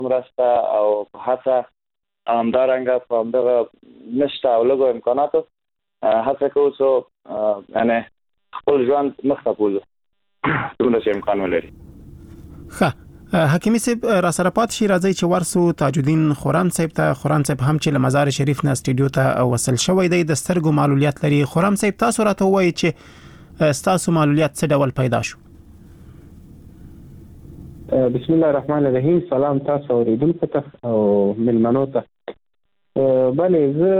مرسته او هڅه همدارنګه په همدغه نشته او لږو امکاناتو هڅه کوو څو یعنې خپل ژوند مخته بوځو څومره چې امکان ولري. ښه حکیمي صاحب را سره پات شي راځي چې ورسو تاج الدین خورم صاحب ته. خورم صاحب هم چې له مزار شریف نه استودیو ته وصل شوی دی د سترګو معلولیت لري. خورم صاحب تاسو راته وایي چې تاسو معلولیت څه ډول پیدا شو؟ بسم الله الرحمن الرحیم. سلام تاسو اوریدونکو ته او ملمنو ته. بله زه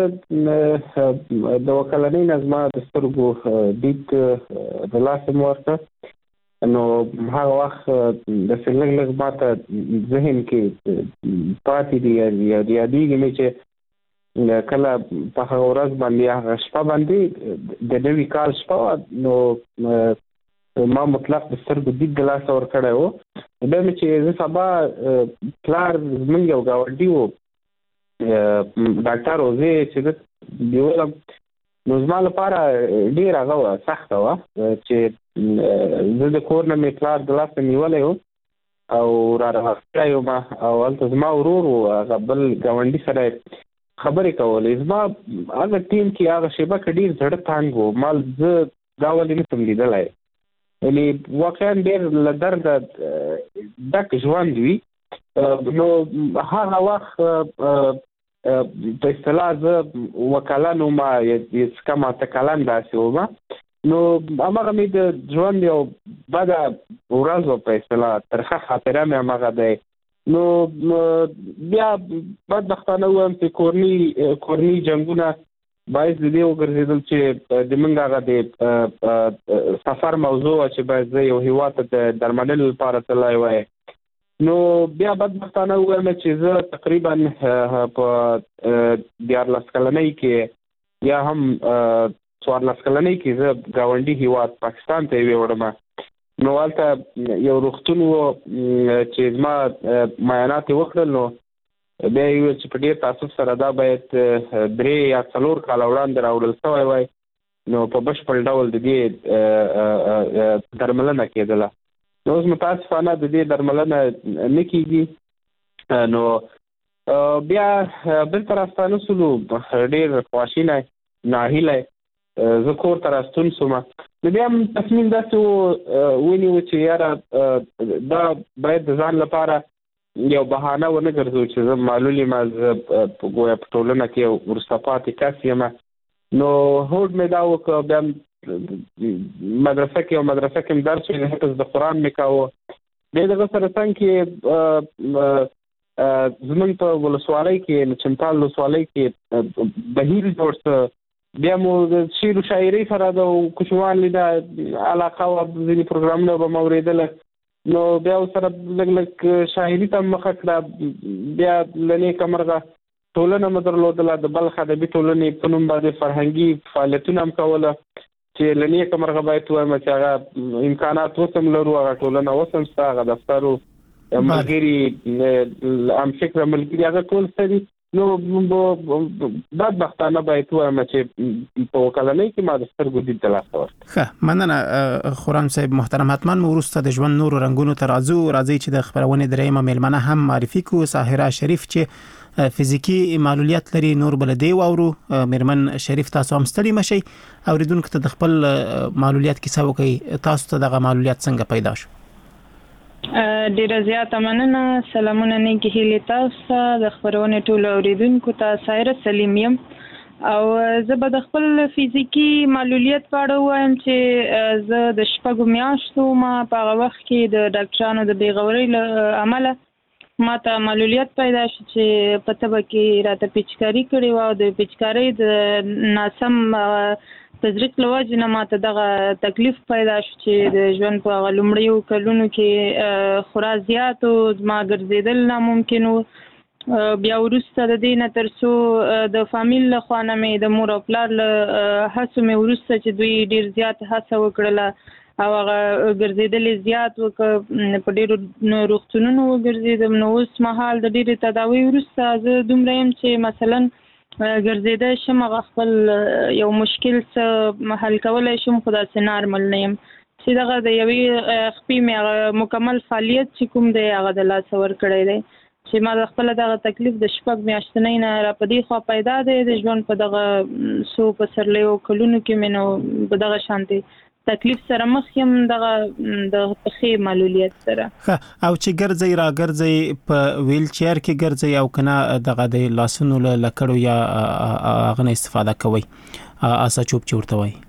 د وکلنۍ نه زما د سترګو دید د لاسه مورته نو هغه وخت د لږ ماته ذهن کې پاتې دي یادېږي مې چې کله په هغه ورځ باندې هغه شپه باندې د نوي کال شپه نو ما مطلق د سترګو دید د لاسه ورکړی و. بیا مې چې زه سبا پلار زموږ یو ګاونډي و ډاکټر و زه چې زه بیولم نو زما لپاره ډېر هغه سخته وه چې زه د کور نه مې پلار د لاسه نیولی و او را راغلی یم او هلته زما ورور و هغه بل ګاونډي سره خبرې کولې. زما هغه ټیم کې هغه شیبه کې ډېر زړه تنګ و. ما زه دا ولې نه شم لیدلی یعنې واقعا ډېر له درده ډک ژوند وي. نو هغه وخت په اصطلاح زه وکلن وم څکه ماته کلن داسې وم نو هماغه مې د ژوند یو بده ورځ وه په اصطلاح ترخه خاطره مې هماغه دی. نو بیا بدبختانه ووایم چې کورني جنګونه باعث د دې وګرځېدل چې د موږ هغه د سفر موضوع وه چې باید زه یو هېواد ته د درملنې لپاره تللی وای. نو بیا بدبختانه ووایم چې زه تقریبا په 14 کلنۍ کې یا هم 14 کلنۍ کې زه ګاونډي هېواد پاکستان ته ویوړم. نو هلته یو روغتون و چې زما معاینات یې وکړل نو بیا یې وویل چې په ډېر تاسف سره دا باید 3 یا 4 کاله وړاندې راوړل شوی وای نو په بشپړ ډول د دې درملنه کېدله. نو اوس متاسفانه د دې درملنه نه کېږي. نو بیا بېرته راستانه شولو ډېر خواشینی ناهیلی زه کور ته راستون شوم. نو بیا هم تصمیم داسې ونیو چې یاره دا باید د ځان لپاره یو بهانه ونه ګرځو چې زه معلول یم زه ګویا په ټولنه کې وروسته پاتې کس یم. نو هوډ مې دا وکړ بیا مدرسه کې درس ویل حفظ د قرآن مې کاوه. بیا دغه سره څنګ کې زموږ په ولسوالۍ کې چمتال ولسوالۍ کې بهیر جوړ څه بیا مو د شعر و شاعرۍ سره د کوچنیوان لیده علاقه وه ځینې پروګرامونه به مې اورېدله نو بیا ورسره لږ شاعري ته مخه کړه. بیا له نیکه مرغه ټولنه مې درلودله د بلخ ادبي ټولنې په نوم باندې فرهنګي فعالیتونه هم کوله چې له نیکه مرغه باید ووایم چې هغه امکانات اوس هم لرو هغه ټولنه اوس هم شته هغه دفترو ملګري همفکره ملګري هغه ټول شته دي. نو بدبختانه باید ووایم چې په وکلنۍ کې ما د سترګو دید د لاسه ورکړ. ښه مننه خورم صاحب محترم. حتما مو وروسته د ژوند نورو رنګونو ته راځي چې د خپرونې درېیمه میلمنه هم معرفي کړو ساحره شریف چې فزیکی معلولیت لري. نور بل دی واورو میرمن شریف تاسو هم ستړي مشئ اوریدونکو ته د خپل معلولیت کیسه وکړئ. تاسو ته دغه معلولیت څنګه پیدا شو؟ ډیره زیاته مننه. سلامونه نیکې هیلې تاسو ته د خپرونې ټولو اوریدونکو ته. سایره سلیم یم او زه به د خپل فزیکی معلولیت په اړه ووایم چې زه د 6 میاشتو ما په هغه وخت کې د ډاکټرانو د بېغورۍ له امله ما ته معلولیت پیدا شو چې په طبه کې راته پیچکاري کړې وه او د پیچکارۍ د ناسم تزریق له وجې نه ما ته دغه تکلیف پیدا شو چې د ژوند په هغه لومړیو کلونو کې خورا زیات و زما ګرځېدل ناممکن و. بیا وروسته د دې نه تر څو د فامیل له خوا نه مې د مور او پلار له هڅو مې وروسته چې دوی ډېر زیات هڅه وکړله او هغه ګرځېدلې زیات وکړه په ډېرو روغتونونو وګرځېدم. نو اوس مهال د ډېرې تداوۍ وروسته زه دومره یم چې مثلا ګرځېدی شم هغه خپل یو مشکل څه حل کولی شم خو داسې نارمل نه یم چې دغه د یوې خپې مې هغه مکمل فعالیت چې کوم دی هغه د لاسه ورکړی دی چې ما د خپل دغه تکلیف د شپږ میاشتنۍ نه را پدې خو پیدا دی د ژوند په دغه سو په سرلیو کلونو کې مینو په دغه شانتي تکلیف سره مخ یم دغه د پخې معلولیت سره. او چې ګرځي را ګرځي په ویل چیر کې ګرځي او کنه دغه د لاسونو لکړو یا غنه استفاده کوي اسا چوب چورته وای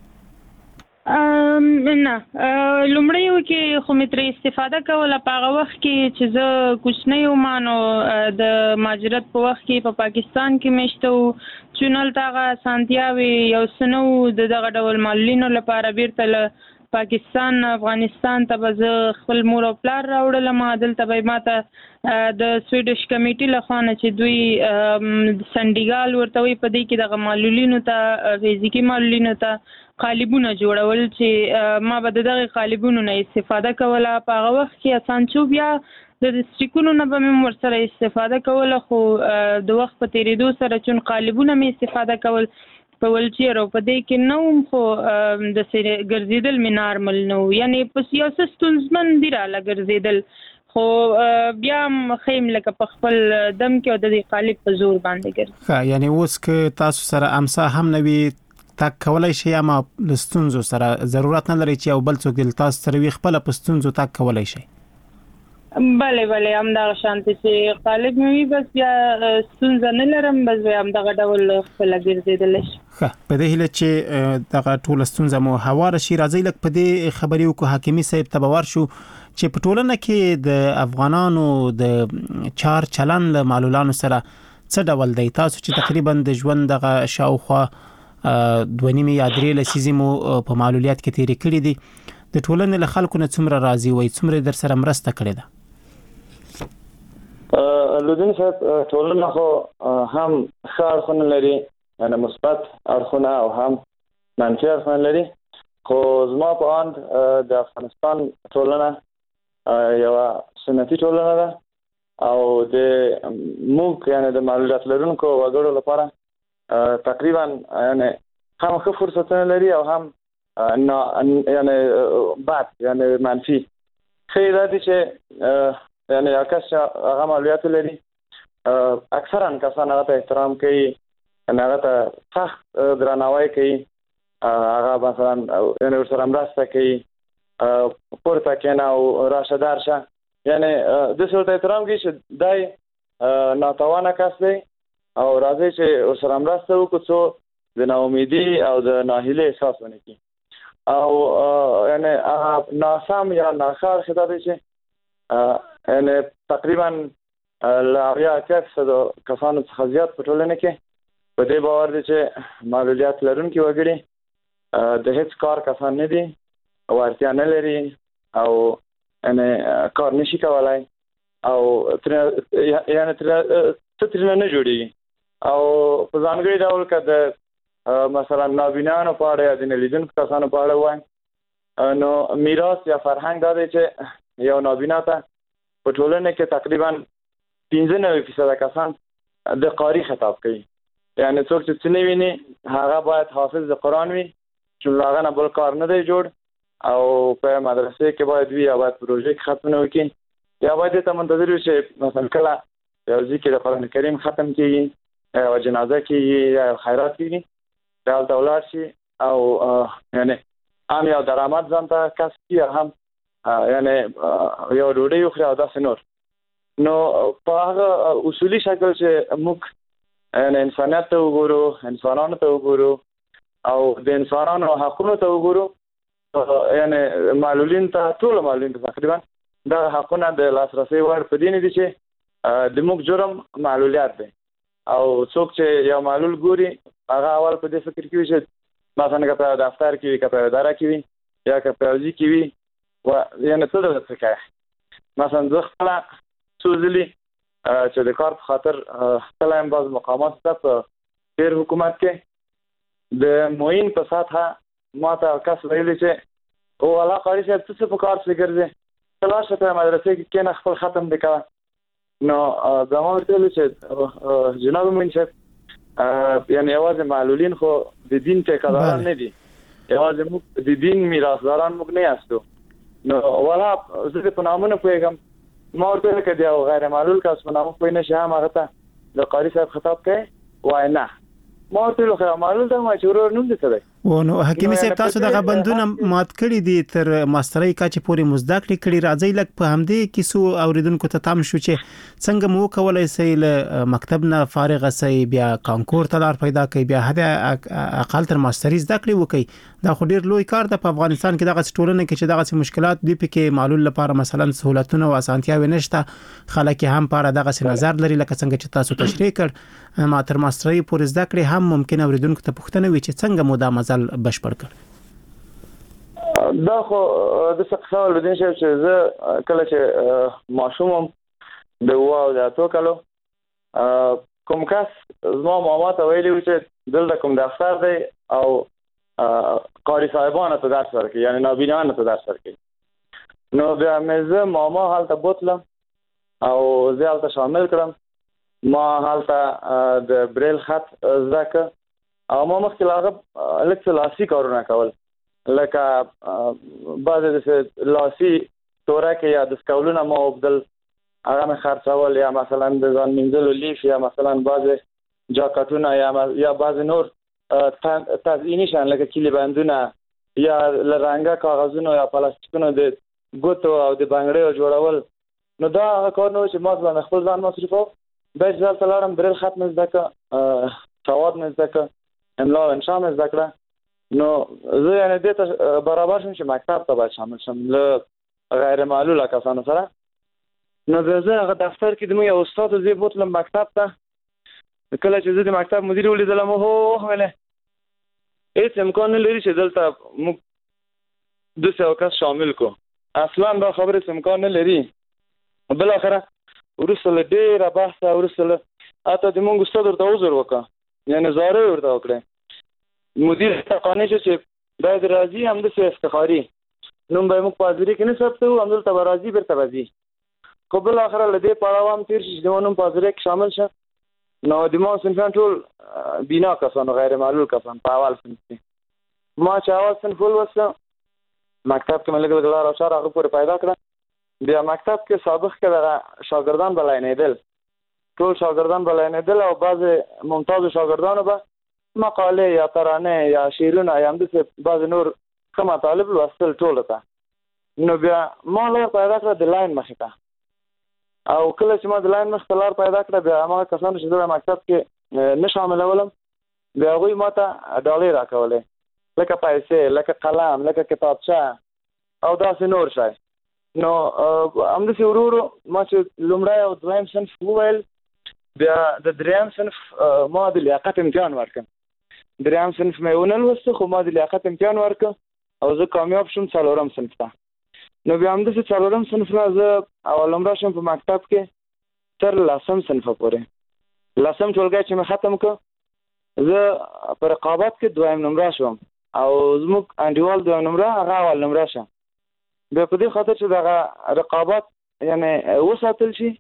نه لومړی یو کې خو مې ترې استفاده کوله په هغه وخت کې چې زه کوچنی وم نو د مهاجرت په وخت کې په پاکستان کې مشته وو چې هلته هغه اسانتیاوې یو څه نه وو د دغه ډول معلولینو لپاره بیرته له پاکستان افغانستان ته به زه خپل مور او پلار راوړلم دلته به یې ماته د سویډش کمیټې له خوا نه چې دوی سنډیګال ورته وایي په دې کې دغه معلولینو ته فزیکي معلولینو ته قالبونه جوړول چې ما به دغه قالبونو نه استفاده کوله په هغه وخت کې اسانچوب یا د سټیکونو نه به مې ورسره استفاده کوله خو د وخت په تیریدو سره چون قالبونه مې استفاده کول په ولچیر او په دې کې نو خو د ګرځیدل مې نارمل نو یعنی په سیاست ستونزمن دی را لګرځیدل خو بیا خیم لکه په خپل دم کې او د دې قالب په زور باندې ګرځي یعنی اوس که تاسو سره امسا هم نوي تک کولای شي اما لستونزو سره ضرورت نه لري چې او بل څوک دل تاسو سره وي خپل پستونزو تک کولای شي بله هم دا شانتي چې قالب مې بس بیا ستونزه نه لرم بس بیا هم دغه ډول خپل ګرځیدل شي په دې هله چې دغه ټول ستونزه مو هوار شي راځي لک په دې خبري او حکیمي صاحب تبور شو چې په ټولنه کې د افغانانو د چار چلن له معلولانو سره څه ډول دی تاسو چې تقریبا د ژوند دغه شاوخوا 2.5 یا 3 لسیزې مو په معلولیت کې تیرې کړې دي د ټولنې له خلکو نه څومره راضي وي څومره در سره مرسته کړې ده لودین صاحب ټولنه خو هم ښه اړخونه لري یعنی مثبت اړخونه او هم منفي اړخونه لري خو زما په اند د افغانستان ټولنه یو سنتي ټولنه ده او د موږ یعنی د معلولیت لرونکو وګړو لپاره تقریبا یعنی هم ښه فرصتونه لري او هم یعنی بد یعنی منفي ښه دا دي چې یعنی یو کس هغه معلولیت لري اکثرا کسان هغه ته احترام کوي هغه ته سخت درناوی کوي هغه مثلا یعنی ورسره مرسته کوي پورته کېنه او راشه درشه یعنی د څه ته احترام کوي چې دای ناتوانه کس دی او راځي چې ورسره مرسته وکړو څو د ناامیدي او د ناهیلۍ احساس ونه کړي او یعنی هغه ناسم یا ناخوښ خطا دی چې یعنی تقریبا له 80% کسانو څخه زیات په ټولنه کې په دې باور دي چې معلولیت لرونکي وګړي د هیڅ کار کسان نه دي وړتیا نه لري او یعنی کار نشي کولای او یعنی ترنه نه جوړي او په ځانګړي ډول کده مثلا نابینانو په اړه یا د نلیدونکو کسانو په اړه وایي نو میراث یا فرهنګ دا دی چې یو نابینا ته په ټولنه کې تقریبا 95% کسان د قاری خطاب کوي یعنی څوک چې څه نه ویني هغه باید حافظ د قرآن وي چې هغه نه بل کار نه دی جوړ او په مدرسې کې باید وي یا باید پروژې کې ختم وکړي یا باید ته منتظر وي چې مثلا کله یو ځکه د قرآن کریم ختم کیږي یا جنازه کیږي یا خیرات کیږي دا ولر شي او یعنی هم یو درآمد ځان ته کسب کړي هم یعنی یو ډوډۍ خوري او داسې نور نو په هغه اصولي شکل چې موږ یعنی انسانیت ته وګورو انسانانو ته وګورو او د انسانانو حقونو ته وګورو یعنی معلولین ته ټول معلولین ته تقریبا دا حقونه د لاسرسي وړ په دې نه دي چې د موږ جرم معلولیت دی او څوک چې یو معلول ګوري هغه اول په دې فکر کې وي چې مثلا که په دفتر کې وي که په اداره کې وي یا که په حوزې کې وي و یعنی څه ډول څه کوي مثلا زه خپله څو ځلې چې د کار په خاطر تللی یم بعض مقامات ته په تېر حکومت کې د معین په سطحه ما ته کس ویلي چې او الله قاري صاحب ته څه په کار پسې ګرځې ته لاړ شه په مدرسې کې کښېنه خپل ختم دې کوه نو دا ما ورته ویلي چې جناب معین صاحب یعنی یوازې معلولین خو د دین ټیکهداران نه دي یوازې موږ د دین میراثداران موږ نه یاستو نو والا زه په نامونه پوهېږم ما ورته کې دی غیر معلول کس په نامه پوه نشي هم هغه ته د قاری صاحب خطاب کوي وای نه ما ورته غیر معلول ته ما چورور نوم دي څه دی نو حکیمي صاحب تاسو دغه بندونه مات کړی دي تر ماسترۍ کچې پورې مزدکړې کړي راځي لکه په همدې کیسو اوریدونکو ته تام شو چې څنګه مو کولای سي له مکتب نه فارغ سي بیا کانکور ته لار پیدا کوي بیا هدا اقل تر ماسترۍ زده کړې وکي دا خو ډیر لوی کار ده په افغانستان کې دغه ټولنه کې چې دغه مشکلات دی پکې معلول لپاره مثلا سہولتونه او اسانتیاوي نشته خلک هم په دغه نظر لري لکه څنګه چې تاسو تشریح کړ ما تر ماسترۍ پورې زده کړې هم ممکن اوریدونکو ته پوښتنه وي چې څنګه مو دا بشپړ کړ دا خو د څه سوال بدین چې زه کله چې ماشوم د واو د اتو کلو کوم کس زما ماما ته ویلي چې دلته کوم دفتر دی او قاری صاحبانه ته درس ورکوي یعنی نابینانه ته درس ورکوي نو بیا مې زه ماما هلته بوتلم او زه هلته شامل کړم ما هلته د بریل خط زده کړ او ما مخکې لاغه لکه لاسي کارونه کول لکه بعضې د لاسي تورکې یا د سکولونه ما وبدل هغه مې خرڅول یا مثلا د ځان مینځلو لیف یا مثلا بعضې جاکټونه یا بعضې نور تزئیني شیان لکه کیلي بندونه یا له رنګه کاغذونو یا پلاستیکونو د ګوتو او د بنګړیو جوړول نو دا هغه کار نه و چې ما ځان خپل ځان مصرفوم بیا چې دلته لاړم بریل خط مې زده کړه سواد مې زده کړه املا او انشاء مې زده کړه نو زه یعنې دې ته برابر شم چې مکتب ته باید شامل شم له غیر معلوله کسانو سره نو زه هغه دفتر کې زموږ یو استاد زه بوتلم مکتب ته کله چې زه د مکتب مدیر ولیدلم ویلې هېڅ امکان نه لري چې دلته موږ 200 کس شامل کو اصلا دا خبرې امکان نه لري بالاخره وروسته له ډېره بحثه وروسته له حتی د موږ استاد ورته عذر وکړه یعنی زاره ورته وکړه مدیر ته قانع شو چې باید راځي همداسې افتخاري نوم به موږ په حاضري کې نه ثبتوو همدلته به راځي بېرته به ځي خو بالاخره له دې پړاو هم تېر شي چې زما نوم په حاضرۍ کې شامل شه نو د ما صنفیان ټول بینا کسان غیر معلول کسان په اول صنف کې ما چې اول صنف ولوسته مکتب کې مې لږ لار او چار هغه پورې پیدا کړه بیا مکتب کې سابق کې دغه شاګردان به لاینېدل ټول شاګردان به لاینېدل او بعضې ممتازو شاګردانو به مقالې یا ترانې یا شعرونه یا همداسې بعضې نور ښه مطالب لوستل ټولو ته نو بیا ما لار پیدا کړه د لاین مخې ته او کله چې ما د لاین مخې ته لار پیدا کړه بیا هماغه کسانو چې زه مکتب کې نه شاملولم بیا هغوی ما ته ډالۍ راکولې لکه پیسې لکه قلم لکه کتابچه او داسې نور شی نو همداسې ورو ورو ما چې لومړی او دویم صنف وویل بیا د دریم صنف ما د لیاقت امتحان ورکړم دریم صنف مې ونه لوسته خو ما د لیاقت امتحان ورکړ او زه کامیاب شوم څلورم صنف ته نو بیا همداسې څلورم صنف نه زه اول نمره شوم په مکتب کې تر لسم صنفه پورې لسم ټولګی چې مې ختم کړ زه په رقابت کې دویم نمره شوم او زموږ انډیوال دویم نمره هغه اول نمره شه بیا په دې خاطر چې دغه رقابت یعنې وساتل شي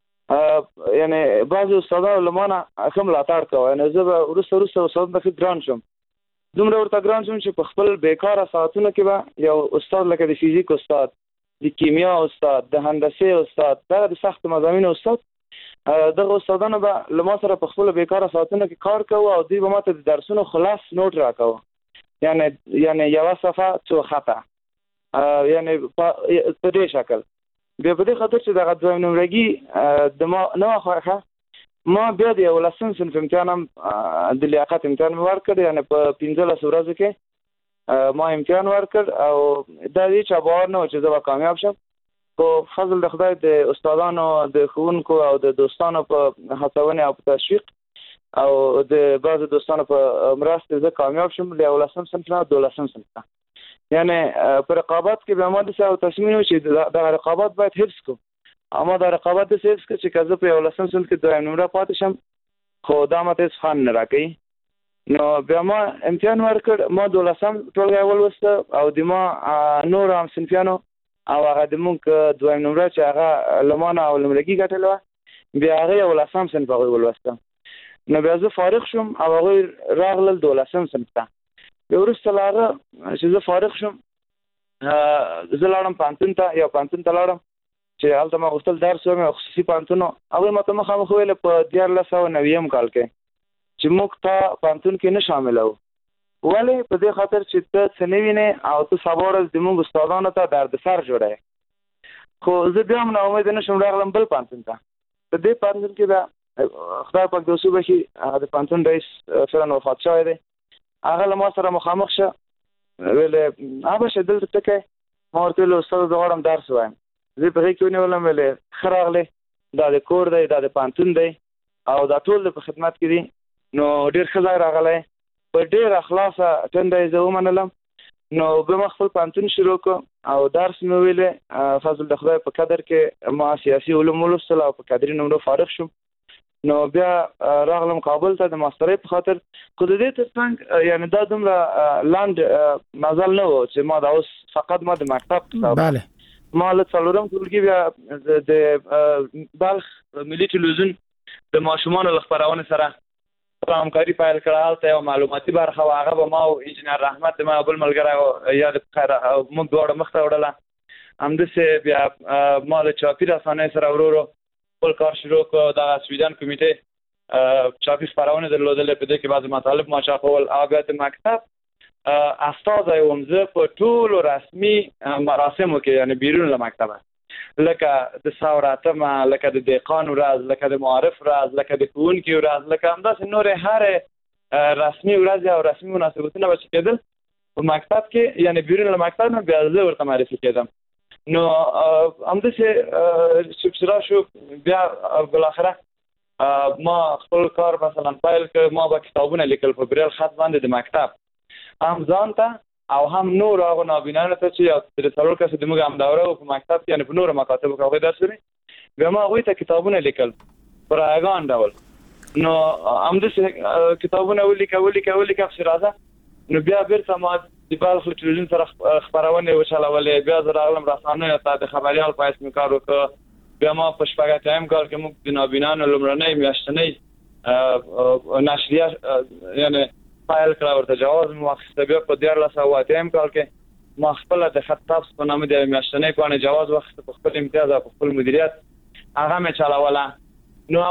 یعنی بعضې استادانو له ما نه ښه ملاتړ کوه یعنې زه به وروسته استادانو ته ښه ګران شم دومره ورته ګران شم چې په خپل بیکاره ساعتونو کې به یو استاد لکه د فیزیک استاد د کیمیا استاد د هندسې استاد دغه د سختو مضامینو استاد دغه استادانو به له ما سره په خپلو بیکاره ساعتونو کې کار کوه او دوی به ما ته د درسونو خلاص نوټ راکوه یعنې یوه صفحه څو خطه یعنې په دې شکل بیا په دې خاطر چې دغه دویم نمرګي د ما نه وه خوښه ما بیا د یولسم صنف امتحان هم د لیاقت امتحان مې ورکړ یعنې په 15 ورځو کې ما امتحان ورکړ او دا دې چا باور نه و چې زه به کامیاب شم خو فضل د خدای د استادانو د ښوونکو او د دوستانو په هڅونې او په تشویق او د بعضو دوستانو په مرستې زه کامیاب شم له یولسم صنف نه 12 صنف ته یعنې په رقابت کې بیا ما داسې تصمیم و چې دغه رقابت باید حفظ کړو اما دا رقابت داسې حفظ کړو چې که زه په یولسم صنف کې دویم نمره پاتې شم خو دا ماته هېڅ خوند نه راکوي نو بیا ما امتحان ورکړ ما 12 ټولګی ولوسته او د ما نور هم صنفیانو او هغه د موږ دویم نمره چې هغه له ما نه اول نمرګي ګټلې وه بیا هغه 11 صنف هغوی ولوسته نو بیا زه فارغ شوم او هغوی راغلل 12 صنف ته بیا وروسته له هغه چې زه فارغ شوم زه لاړم پوهنتون ته لاړم چې هلته ما غوښتل درس وم خصوصي پوهنتون هغوی ماته مخامخ ویل په 1990 کال کې چې موږ ته پوهنتون کې نه شاملوو. ولې؟ په دې خاطر چې ته څه نه وینې او ته سبا ورځ زموږ استادانو ته دردسر جوړوې. خو زه بیا هم ناامیده نه شوم، راغلم بل پوهنتون ته. په دې پوهنتون کې به خدای پاک د اوسو بخي د پوهنتون رئیس فعلا وفات شوی دی. هغه له ما سره مخامخ شه، ویلې ابشه دلته څه کوې؟ ما ورته ویل استاد زه غواړم درس ووایم. زه په غېږ کې ونیولم، ویلې ښه راغلې، دا د کور دی، دا د پوهنتون دی او دا ټول د په خدمت کې دي. نو ډېر ښه ځای راغلی، په ډېره خلاصه ټنډه یې زه ومنلم. نو بیا ما خپل پوهنتون شروع کړ او درس مې ویلې. فضل د خدای په قدر کې ما سیاسي علوم ولوستل او په قدري نمرو فارغ شوم. نو بیا راغلم کابل ته د ماسترۍ په خاطر. خو د دې ترڅنګ یعنی دا دومره لاند مزل نه و چې ما دا اوس فقط ما د مکتب بله ما له څلورم ټولګي بیا د بلخ ملي ټلویزیون د ماشومانو له خپرونې سره همکاري پیل کړه. هلته یو معلوماتي برخه وه، هغه به ما او انجینر رحمت ما بل ملګری یا د خیر موږ دواړه مخ ته وړله. همداسې بیا ما د چاپي رسنیو سره ورو ورو خپل کار شروع کړ. دغه سویډن کمیټې چاپي خپرونې درلودلې، په دې کې بعضې مطالب ما چاپول. او بیا د مکتب استازی وم زه په ټولو رسمي مراسمو کې، یعنې بیرون له مکتبه، لکه د سوراتمه، لکه د دهقان ورځ، لکه د معارف ورځ، لکه د ښوونکي ورځ، لکه همداسې نورې هرې رسمي ورځې او رسمي مناسبتونه به چې کېدل په مکتب کې، یعنې بیرون له مکتب نه بیا زه ورته معرفي کېدم. نو همداسې چې راشو بیا بالاخره ما خپل کار مثلا پیل کړ. ما به کتابونه لیکل په بریل خط باندې د مکتب، هم ځان ته او هم نور هغو نابینانو ته چې یو درې څلور کسه زموږ همدوره وو په مکتب کې، یعنې په نورو مکاتبو کې هغوی درس ویلي. بیا ما هغوی ته کتابونه لیکل په رایګان ډول. نو همداسې کتابونه ولیکه پسې راځه. نو بیا بیرته ما د بلخ له ټلویزیون سره خپرونې وچلولې. بیا زه راغلم رسنیو ته د خبریال په حیث مې کار وکړ. بیا ما په شپږ اتیایم کال کې موږ د نابینانو لومړنۍ میاشتنۍ نشریه یعنې فایل کړه، ورته جواز مې واخیسته. بیا په 1908 کال کې ما خپله د خط تفس په نامه د یوې میاشتنۍ پاڼې جواز واخیسته په خپل امتیاز او په خپل مدیریت، هغه مې چلوله. نو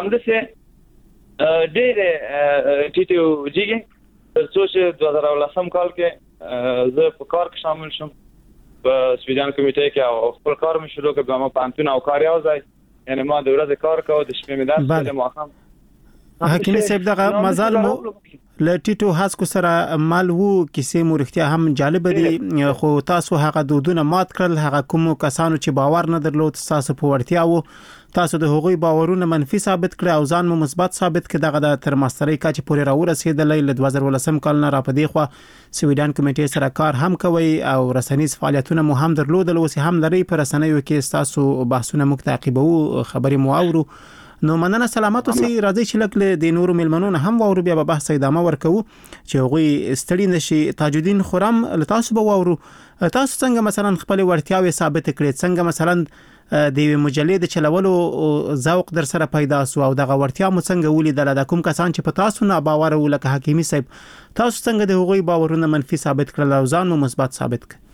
همداسې ډېرې ټیټې وجیږي تر څو چې 2010 کال کې زه په کار کې شامل شم په سویډن کمیټې کې او خپل کار مې شروع کړ. بیا ما پوهنتون او کار یو ځای، یعنې ما د ورځې کار کوه، د شپې مې درس کوه، د ماښام. حکیمي صاحب دغه مزال مو له ټیټو هڅو سره مل وو، کیسې مو رښتیا هم جالب دي. خو تاسو هغه دودونه مات کړل، هغه کوم کسانو چې باور نه درلود تاسو په وړتیا وو، تاسو د هغوی باورونه منفي ثابت کړ او ځان مو مثبت ثابت کړ. دغه د تر ماسترۍ کچې پورې راورسېدل. له 2018 کال نه را پدې خو سویډن کمیټې سره کار هم کوي او رسنیز فعالیتونه مو هم درلودل. اوس هم لري په رسنیو کې تاسو بحثونه موږ تعقیبو، خبرې مو اورو. نو مننه، سلامات اوسئ. راځي چې لکه د نورو ملمنو هم واورو، بیا به بحث ادامه ورکوو چې هغوی ستړي نشي. تاجدین خرم له تاسو به واورو، تاسو څنګه مثلا خپل ورتیاوې ثابت کړئ، څنګه مثلا د یوې مجلې د چلولو ذوق در سره پیدا سو او دغه ورتیا مو څنګه ولیدل؟ د کوم کسان چې په تاسو نه باور ولکه حکیمي صاحب، تاسو څنګه د هغوی باورونه منفي ثابت کړل او ځان مو مثبت ثابت کړ؟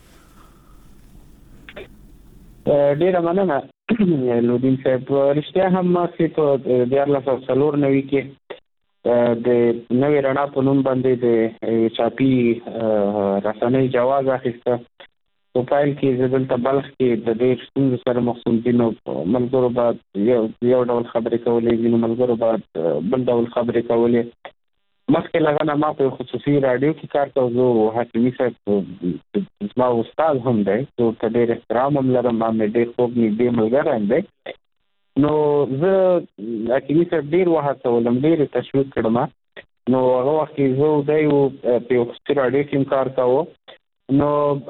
ډیره مننه لودین صاحب. رښتیا هم ما چې په 1994 کې د نوې رڼا په نوم باندې د چاپي رسنۍ جواز اخیسته. په پیل کې زه دلته بلخ کې د ډېر ستونزو سره مخ شوم. ځینو ملګرو به یو ډول خبرې کولې، ځینو ملګرو به بل ډول خبرې کولې. مخکې له هغه نه ما په خصوصي راډیو کې کار کوم. زه حکیمي صاحب زما استاد هم دی، زه ورته ډېر احترام هم لرم، ما مې ډېر خوږ نږدې ملګری هم دی. نو زه حکیمي صاحب ډېر وهڅولم، ډېر تشویق کړم. نو هغه وخت کې زه دی په خصوصي راډیو کې کار کوم. نو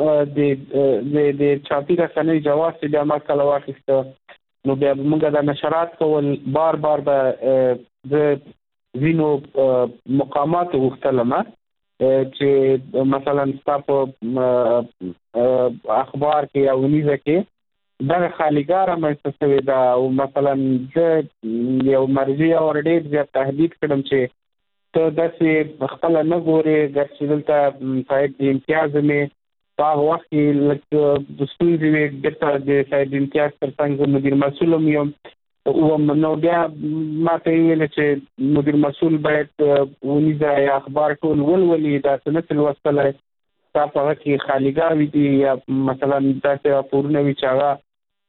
د چاپي رسنۍ جواز چې بیا ما کله واخیسته، نو بیا موږ د نشرات کول بار به زه ځینو مقاماتو غوښتلم چې مثلا ستا په اخبار کې یا ونیزه کې دغه خالیګاه رامنځته شوې ده، او مثلا زه یو مرجع او ډېر زیات تهدید کړم چې ته داسې خپله نه ګورې، ګرچې دلته صاحب د امتیاز مې په هغه وخت کې لکه د ستونزې وي ګټه د سید امتیاز ترڅنګ مدیر مسؤل یم نو بیا ما ته ویل چې مدیر مسؤل باید ونیزه اخبار ټول ولولي دا څه نه لوستلی تا په هغه کې خالیګاوي دي یا مثلا داسې راپورونه وي چې هغه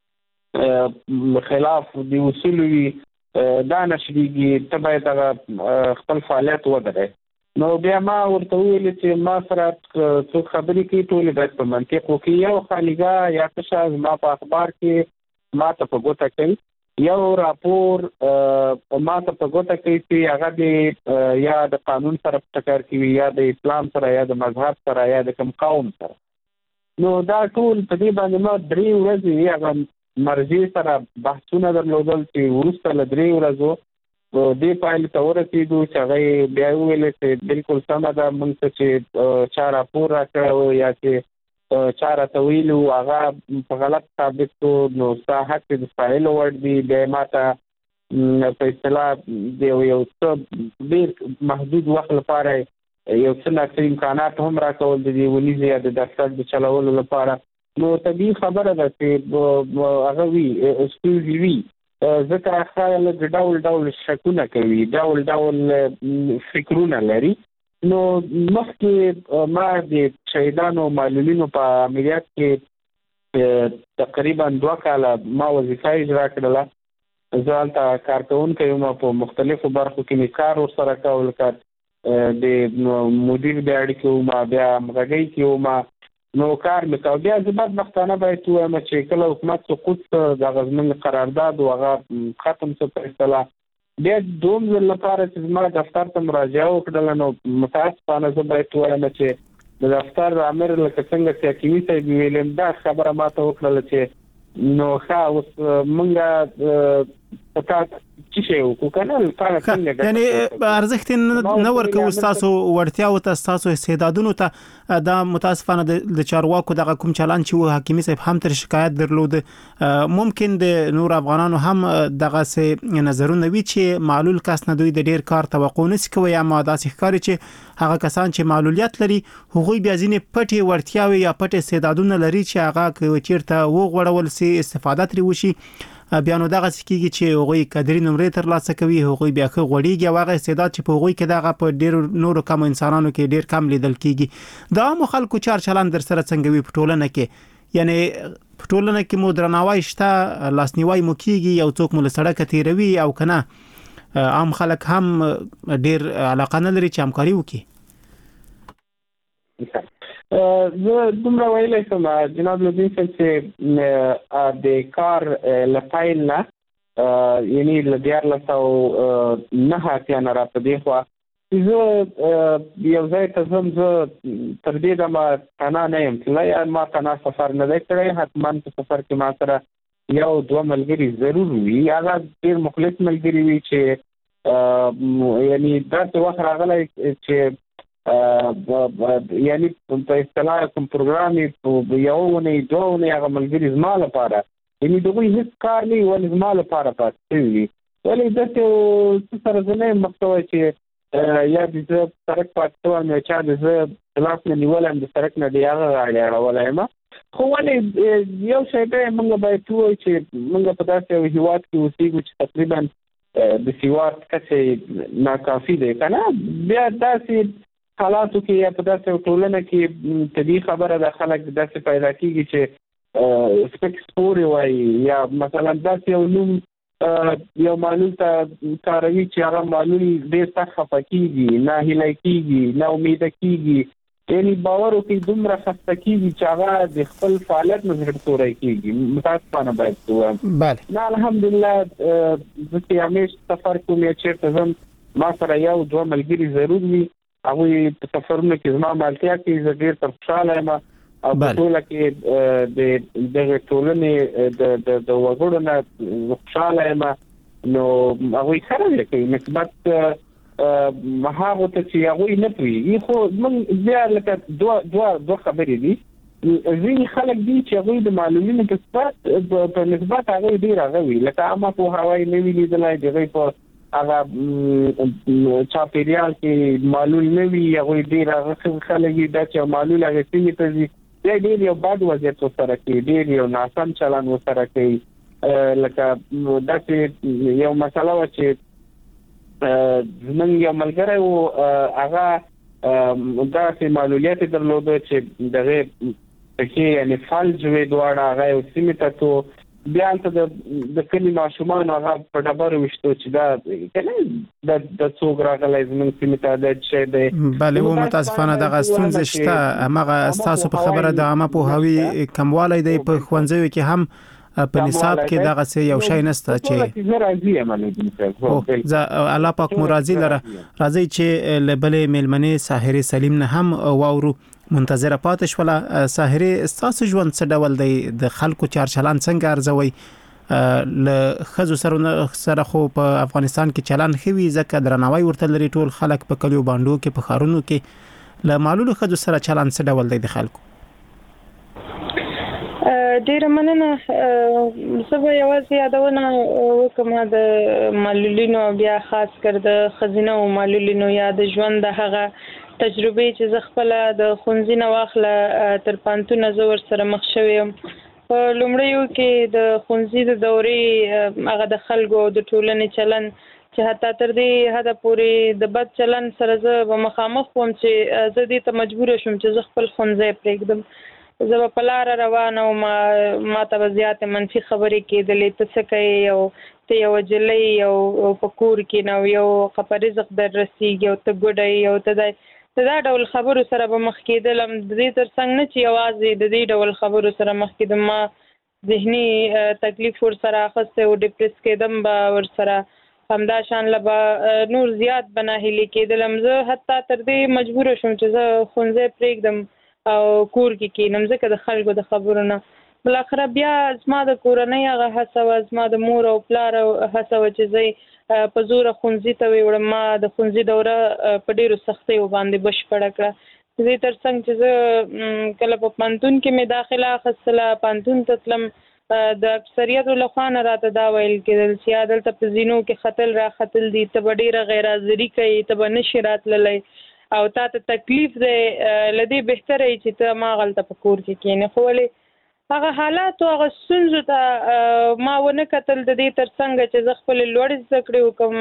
خلاف د اصول وي دا نشریږي ته باید هغه خپل فعالیت ودرې نو بیا ما ورته ویل چې ما سره څوک خبرې کوي ټول باید په منطق وکړي یو خالیګا یا څه ما په اخبار کې ما ته په ګوته کوي یو راپور ما ته په ګوته کوي چې هغه د یا د قانون سره ټکر کوي یا د اسلام سره یا د مذهب سره یا د کوم قوم سره نو دا ټول په دې باندې ما 3 ورځې هغه مرجع سره بحثونه درلودل چې وروسته له 3 ورځو دې پایل ته ورسېدو چې هغه بیا ویل چې بالکل سم ده موږ چې چا راپور راکړو یا چې چا راته ویلو هغه په غلط ثابت شو نو ستا حق د فایل ور دي بیا ماته په اصطلاح د یو څه ډېر محدود وخت لپاره یو څه ناڅه امکانات هم راکول د دې ونیزې یا د دفتر د چلولو لپاره نو طبیعي خبره ده چې هغه وي ستونزې وي ځکه خلک ډول شکونه کوي ډول فکرونه لري نو مخکې ما د شهیدانو معلولینو په عملیات کې تقریبا 2 کاله ما وظیفه اجرا کړله زه هلته کارکوونکی یم په مختلفو برخو کې مې کار ورسره کول د مدیر د اړیکې وم بیا همغږۍ کې وم نو کار مې کوه بیا زه بدبختانه باید ووایم چې کله حکومت سقوط دغه زموږ قرارداد و هغه ختم شو په اصطلاح بیا دوم ځل لپاره چې زما دفتر ته مراجعه وکړله نو متاسفانه زه باید ووایم چې د دفتر امر لکه څنګه چې حکیمي صاحب ویلم دا خبره ما ته وکړله چې نو ښه اوس موږ پتا چې شی وکړو کنه یعنی ارزښت نه ورکوي تاسو ورتیا او تاسو استعدادونو ته دا متاسفانه د چارواکو دغه کوم چلان چې حکیمي صاحب هم تر شکایت درلود ممکن د نور افغانانو هم دغه سه نظرونه وی چې معلول کس نه دوی د ډیر کار توقع نشي کوي یا ما داسې ښکاري چې هغه کسان چې معلولیت لري هغوی بیا ځینې پټي ورتیاوي یا پټي استعدادونه لري چې هغه چیرته وغوړول سي استفاده ترې وشي بیا نو دغه سکیږي چې هغوی کډري نمرې ترلاسه کوي هغوی بیا خو غوړیږي واغه استعداد چې په هغوی کې دغه په ډیر نورو کم انسانانو کې ډیر کم لیدل کیږي دا مو خلکو چار چلان در سره څنګه وي په ټولنه کې یعنی په ټولنه کې مو درناوی شته لاسنیوي مو کیږي یو څوک مو سړک تیروي او کنه عام خلک هم ډیر علاقه نه لري چې همکاري وکړي زه دومره ویلی کوم جناب لودین صاحب چې د کار له پیل نه یعنی له 1409 اتیا نه راته دی خوا زه یو ځای ته ځم زه تر دې دمه تنها نه یم تللی یا ما تنها سفر نه دی کړی حتما په سفر کې ما سره 1-2 ملګري ضرور وي هغه ډېر مخلص ملګري وي چې یعنی داسې وخت راغلی چې یعنی په اصطلاح کوم پروګرام یې یو ونې 2 ونې هغه ملګري زما لپاره یعنی دغوی هیڅ کار نه ولې زما لپاره پاتې وي ولې داسې سره زه نه یم مخته چې یا د زه سړک پاتې شوم یا چا د زه لاس نه نیولی د سړک نه د هغه غاړې اړولی یم خو ولې یو شی دی موږ باید ووایو چې موږ په داسې یو هېواد کې اوسېږو چې تقریبا د سواد کسې ناکافي دی که نه بیا داسې حالاتو کې یا په داسې ټولنه کې طبیعي خبره ده خلک داسې پیدا کېږي چې سپک سپورې وایي یا مثلا داسې یو نوم یو معلول ته کاروي چې هغه معلول ډېر سخت خفه کېږي ناهیلی کېږي ناامیده کېږي یعنی باور وکړي دومره خسته کېږي چې هغه د خپل فعالیت نه زړه توری کېږي متاسفانه باید ووایم نه الحمدلله زه چې همیش سفر کوم یا چېرته ځم ما سره 1-2 ملګري ضرور وي هغوی په سفرونو کې زما مالتیا کې زه ډېر تر خوشحاله یم او په ټوله کې د دغه ټولنې د وګړو نه خوشحاله یم نو هغوی ښه نه کوي نسبت هغو ته چې هغوی نه پوهېږي خو موږ بیا لکه دوه خبرې دي ځینې خلک دي چې هغوی د معلولینو په نسبت هغوی ډېر هغه وي لکه عامه پوهاوی نه وي لیدلی د هغوی په هغه چاپیریال کې معلول نه وي هغوی ډېر هغه خلک دي دا چې معلول هغې سیمې ته ځي ډېر یو بد وضعیت سره کوي، ډېر یو ناسم چلن سره کوي. لکه داسې یو مسله و چې زمونږ یو ملګری و هغه داسې معلولیت درلوده چې دغه پکې یعنی فلج وي دواړه، هغه یو سیمې ته تو بیا ته د کلی ماشومان هغه په ډبرو وشتو چې دا کنه د څوک راغلی زمونږ سیمې ته د چې دی. بله و متاسفانه دغه ستونزې شته. هماغه ستاسو په خبره د عامه پوهاوي کموالی دی په ښوونځیو کې هم په نصاب کې دغه یو شی نشته چې زه راضي یم. زه الله پاک مو راضي لره. راځي چې له بلې میلمنې ساحرې سلیم نه هم واورو. منتظره پاتې شوله. ساحرې ستاسو ژوند څه ډول دی؟ د خلکو چارچلان څنګه ارزوي؟ له ښځو سره خو په افغانستان کې چلن ښه وي ځکه درناوی ورته لري ټول خلک په کلیو باندو کې په ښارونو کې. له معلولو ښځو سره چلن څه ډول دی د خلکو؟ ډیره مننه. زه به یوازې یادونه وکم د معلولینو، بیا خاص کر د ښځینه او معلولینو یا د ژوند د هغه تجربې چې زه خپله د ښوونځي نه واخله تر پوهنتونه زه ورسره مخ شوې یم. په لومړیو کې د ښوونځي د دورې هغه د خلکو د ټولنې چلن چې حتی تر دې حده پورې د بد چلن سره زه به مخامخ وم چې زه دې ته مجبوره شوم چې زه خپل ښوونځی پرېږدم. زه به په لاره روانه وم، ما ته به زیاتې منفي خبرې کېدلې، ته څه کوې او ته یوه نجلۍ او په کور کې نه یو قپه رزق در رسېږي او ته ګوډه او ته دا ډول خبرو سره به مخ کېدلم. د دې تر څنګ نه چې یوازې د دې ډول خبرو سره مخ کېدم، ما ذهني تکلیف ورسره اخیستی او ډپریس کېدم به ورسره، همدا شان له به نور زیات به ناهیلې کېدلم. زه حتی تر دې مجبوره شوم چې زه ښوونځی پرېږدم او کور کې کېنم ځکه د خلکو د خبرو نه. بالاخره بیا زما د کورنۍ هغه هڅه وه، زما د مور او پلار هڅه وه چې زه په زوره ښوونځي ته ویوړم. ما د ښوونځي دوره په ډېرو سختیو باندې بشپړه کړه. د دې تر څنګ چې زه کله په پوهنتون کې مې داخله اخیستله، پوهنتون ته تلم، د اکثریتو له خوا نه راته دا ویل کېدل چې یا دلته په زینو کې ختل را ختل دي، ته به ډېره غیر حاضري کوې، ته به نشې راتللی او تا ته تکلیف دی، له دې بهتره چې ته هماغلته په کور کې کښېنې. خو ولې هغه حالاتو هغه ستونزو ته ما ونه کتل. د دې تر څنګه چې زه خپلې لوړې زده کړې وکړم،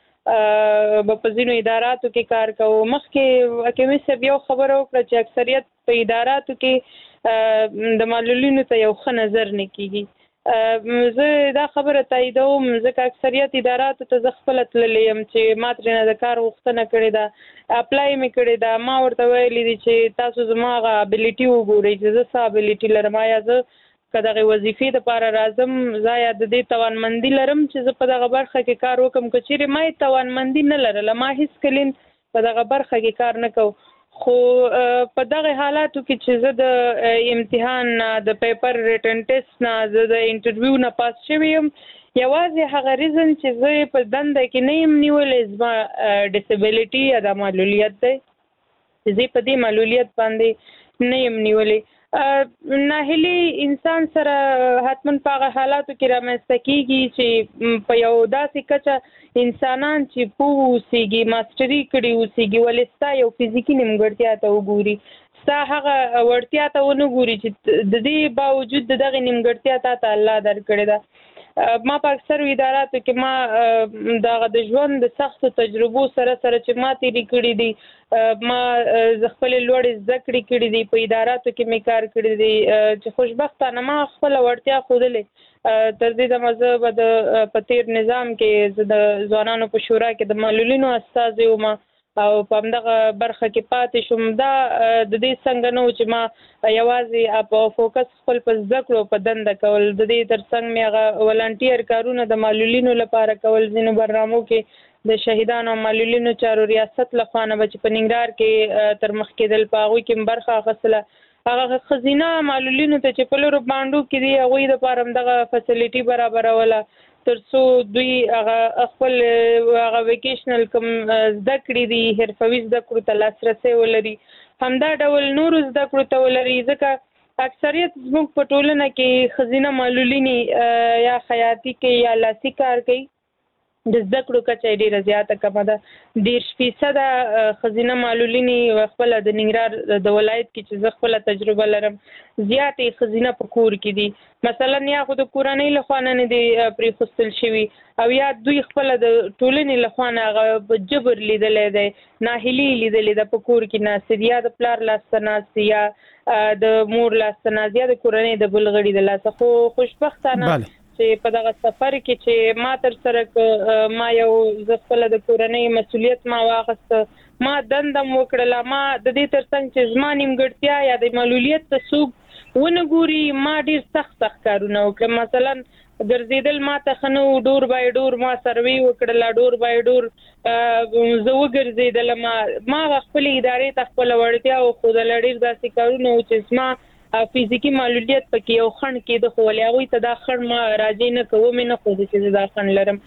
ما به په ځینو اداراتو کې کار کوو. مخکې حکیمي صاحب یو خبره وکړه چې اکثریت په اداراتو کې د معلولینو ته یو ښه نظر نه کېږي. زه دا خبره تاییدوم ځکه اکثریت اداراتو ته زه خپله تللی یم چې ما ترېنه د کار غوښتنه کړې ده، اپلای مې کړې ده. ما ورته ویلي دي چې تاسو زما هغه ابیلیټي وګورئ چې زه څه ابیلیټي لرم، آیا زه که دغې وظیفې دپاره راځم، زه یا د دې توانمندي لرم چې زه په دغه برخه کې کار وکړم. که چیرې ما یې توانمندي نه لرله، ما هېڅ کلین په دغه برخه کې کار نه کوو. خو په دغه حالاتو کې چې زه د امتحان نه، د پیپر ریټن ټیسټ نه، زه د انټرویو نه پاس شوې یم، یوازې هغه ریزن چې زه په دنده کې نه یم نیولی زما ډسیبلیټي یا د معلولیت دی، چې زه په دې معلولیت باندې نه یم نیولی. ناهیلي انسان سره حتما په هغه حالاتو کې رامنځته کېږي چې په یو داسې کچه انسانان چې پوه اوسېږي، ماسټري کړي اوسېږي، ولې ستا یو فزیکي نیمګړتیا ته وګوري، ستا هغه وړتیا ته ونه ګوري چې د دې باوجود د دغې نیمګړتیا تا ته الله درکړې ده. ما په اکثرو اداراتو کې ما دغه د ژوند د سختو تجربو سره چې ما تېرې کړي دي، ما خپلې لوړې زده کړې کړي دي، په اداراتو کې مې کار کړی دی چې خوشبختانه ما خپله وړتیا ښودلې. تر دې دمه زه به په تېر نظام کې زه د ځوانانو په شورا کې د معلولینو استازی وم او په همدغه برخه کې پاتې شوم. دا د دې څنګه نه و چې ما یوازې په فوکس خپل په زده کړو په دنده کول، د دې تر څنګ مې هغه ولنټیر کارونه د معلولینو لپاره کول. ځینو برنامو کې د شهیدانو او معلولینو چارو ریاست لخوا نه به چې په ننګرهار کې تر مخ کېدل، په هغوی کې مې برخه اخیستله. هغه ښځینه معلولینو ته چې په لرو بانډو کې دي، هغوی دپاره همدغه فیسیلیټي برابروله تر څو دوی هغه خپل هغه ویکیشنل کوم زده کړې دي، حرفوي زده کړو ته لاسرسی ولري، همدا ډول نورو زده کړو ته ولري. ځکه اکثریت زموږ په ټولنه کې ښځینه معلولینې یا خیاطي کوي یا لاسي کار کوي، د زده کړو کچه ډیره زیاته کمه ده. 10% خزینه معلولینی خپل د ننګرهار د ولایت کې چې زه خپل تجربه لرم زیاتې خزینه په کور کې دي. مثلا یا خو د کورنۍ لخوا نه دي پرېښودل شوي او یا دوی خپل د ټولنې لخوا نه هغه جبر لیدلی دی، ناهیلي لیدلې ده په کور کې ناستې دي، یا د پلار لاسته ناستې یا د مور لاسته ناست یا د کورنۍ د بل غړي د لاسه. خو خوشبختانه چې په دغه سفر کې چې ما تر سره ما یو زه خپله د کورنۍ مسؤلیت ما واخیسته، ما دنده م وکړله، ما د دې تر څنګ چې زما نیمګړتیا یا د معلولیت ته څوک ونه ګوري ما ډېر سخت کارونه وکړل. مثلا ګرځېدل ما ته ښه نه و، ډور بای ډور ما سروې وکړله، ډور بای ډور زه وګرځېدلم، ما خپلې ادارې ته خپله وړتیا وښودله. ډېر داسې کارونه و چې زما فزیکي معلولیت پکې یو خنډ کېده، خو ولې هغوی ته دا خنډ ما راجع نه کوم، مې نه ښوده چې زه دا خنډ لرم.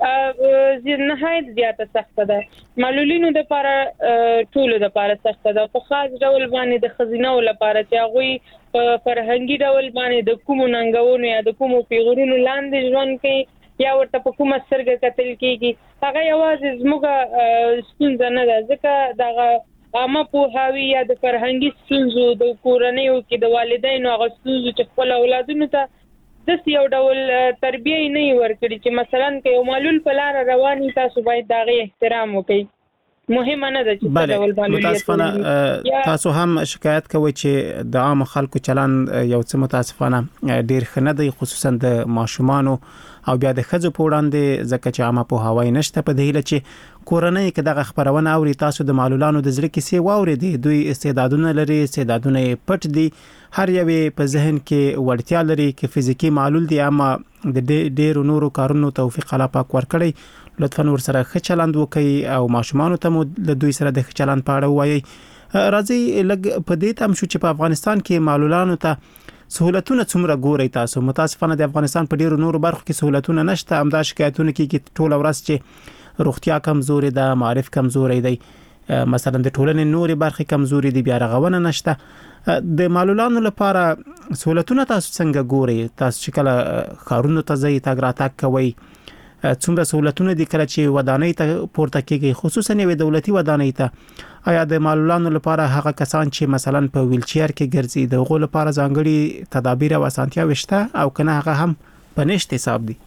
نهایت زیاته سخته ده. معلولینو دپاره ټولو دپاره سخته ده، په خاص ډول باندې د ښځینهو لپاره چې هغوی په فرهنګي ډول باندې د کومو ننګونو یا د کومو پیغورونو لاندې ژوند کوي یا ورته په کومه سترګه کتل کېږي. هغه یوازې زموږ ستونزه نه ده، ځکه دغه عامه پوهاوي یا د فرهنګي ستونزو د کورنیو کې د والدینو هغه ستونزو چې خپل اولادونو ته داسې یو ډول تربیه یې نه ورکړي چې مثلا که یو معلول په لاره روان وي تاسو باید د هغې احترام وکړئ. مهمه نه ده چې څه ډول معلولیت متاسفانه تاسو هم شکایت کوئ چې د عام خلکو چلند یو څه متاسفانه ډیر ښه نه دی، خصوصا د ماشومانو او بیا د ښځو په وړاندې، ځکه چې عامه پوهاوی نشته. په دې هیله چې کورنۍ کې دغه خبرونه اوري، تاسو د معلولانو د زړه کیسې واورېدې، دوی استعدادونه لري، استعدادونه یې پټ دي، هر یو په ذهن کې وړتیا لري، کې فزیکی معلول دي اما د ډېرو نورو کارونو توفیق الله پاک ورکړي. لطفا ورسره ښه چلند وکړئ او ماشومانو ته مو له دوی سره د ښه چلند په اړه ووایئ. راځئ لږ په دې تم شو چې په افغانستان کې معلولانو ته سہولتونه څومره ګوري تاسو؟ متاسفانه د افغانستان په ډیرو نورو برخو کې سہولتونه نشته، همدا شکایتونه کې ټول ورځ چې روغتیا کمزوري ده، معرف کمزوري دی، مثلا د ټولنې نوري برخې کمزوري دي، بیا رغونه نشته. د معلولانو لپاره سہولتونه تاسو څنګه ګوري؟ تاسو چې کله ښارونو ته ځئ تګ راتګ کوئ، څومره سہولتونه دي کله چې ودانۍ ته پورته کېږي، خصوصا یوې دولتي ودانۍ ته؟ آیا د معلولانو لپاره هغه کسان چې مثلا په ویل چیر کې ګرځي د هغو لپاره ځانګړي تدابیر او اسانتیاوې شته او کنه هغه هم په نشت حساب دي؟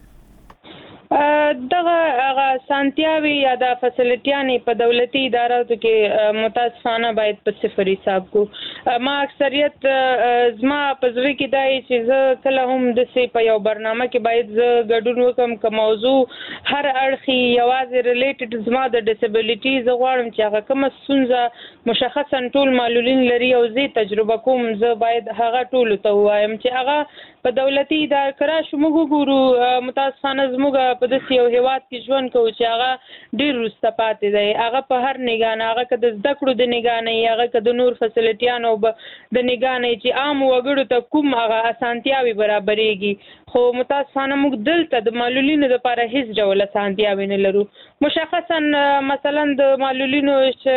دغه اسانتیاوې یا د فسیلیټیانې په دولتي اداراتو کې متاسفانه باید په صفر حساب کو. ما اکثریت زما په زړه کې دا چې زه کله هم داسې په یو برنامه کې باید زه ګډون وکړم که موضوع هر اړخي یوازې ریلیټډ زما د ډسبلیټي، زه غواړم چې هغه کومه ستونزه مشخصا ټول معلولین لري او زه تجربه کوم، زه باید هغه ټولو ته ووایم چې هغه په دولتي اداره کې راشو. موږ وګورو متاسفانه زموږ په داسې یو هیواد کې ژوند کوو چې هغه ډېر وروسته پاتې دی، هغه په هر نګاه نه، هغه که د زده کړو د نګاه نه وي، هغه که د نور فسیلیټیانو د نګاه نه چې عام وګړو ته کوم هغه اسانتیاوې برابرېږي. خو متاسفانه موږ دلته د معلولینو لپاره هیڅ ډول اسانتیاوې نه لرو. مشخصا مثلا د معلولینو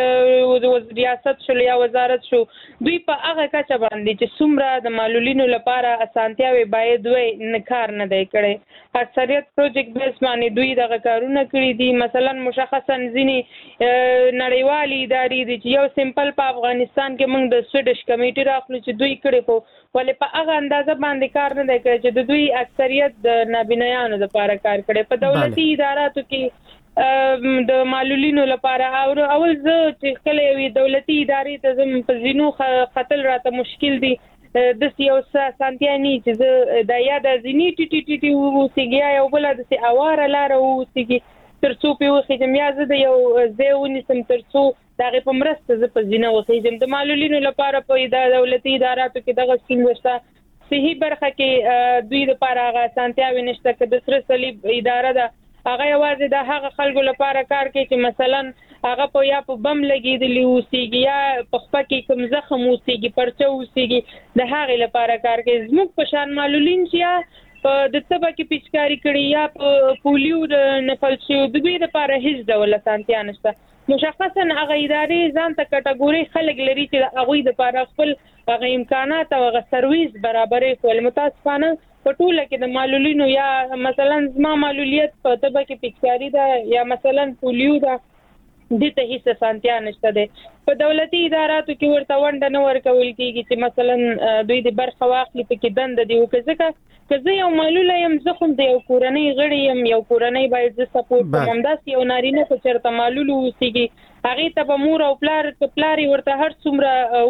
ریاست شو یا وزارت شو، دوی په هغه کچه باندې چې څومره د معلولینو لپاره اسانتیاوې باید وي نه کار نه دی کړی. اکثریت پروجیکټ بیس باندې دوی دغه کارونه کړي دي. مثلا مشخصا ځینې نړیوالې ادارې دي چې یو سمپل په افغانستان کې موږ د سویډش کمیټې راخلو چې دوی کړي، خو ولې په هغه اندازه باندې کار نه دی کړی چې د دوی اکثریت د نابینایانو لپاره کار کړي. په دولتي اداراتو کې د معلولینو لپاره اول زه چې کله یوې دولتي ادارې ته ځم په زینو ختل راته مشکل دي، داسې یو څه اسانتیا نه چې زه د یا د زینې ټیټي واوسېږي یا یو بله داسې اواره لاره واوسېږي تر څو پرې وخېږم، یا زه د یو ځای ونیسم تر څو د هغې په مرسته زه په زینه وخېږم. د معلولینو لپاره په دولتي اداراتو کې دغه ستونزه شته. صحي برخه کې دوی لپاره هغه اسانتیاوې نشته. که د سره صلیب اداره ده، هغه یوازې د هغه خلکو لپاره کار کوي چې مثلا هغه په یا په بم لګېدلي اوسېږي یا په خپه کې کوم زخم اوسېږي، پرچه اوسېږي، د هغې لپاره کار کوي. زموږ په شان معلولین چې یا په د تبه کې پیچکاري کړي یا په پولیو د نفل شوي، د دوی لپاره هیڅ ډول اسانتیا نشته. مشخصا هغه ادارې ځان ته کټګوري خلک لري چې هغوی دپاره خپل هغه امکانات او هغه سرویس برابرې کول. متاسفانه په ټوله کې د معلولینو یا مثلا زما معلولیت په طبه کې پکساري ده یا مثلا پولیو ده د ته هیڅ سانتیا نشته ده. په دولتي اداراتو کې ورته ونډه نه ورکول کیږي چې مثلا دوی د برخه واخلي په کې دند دی او که زه یو معلول یم زه خو د یو کورنۍ غړی یم یو کورنۍ باید زه سپورټ کوم همداسې یو نارینه چې چېرته معلول اوسېږي هغې ته به مور او پلار ورته هر څومره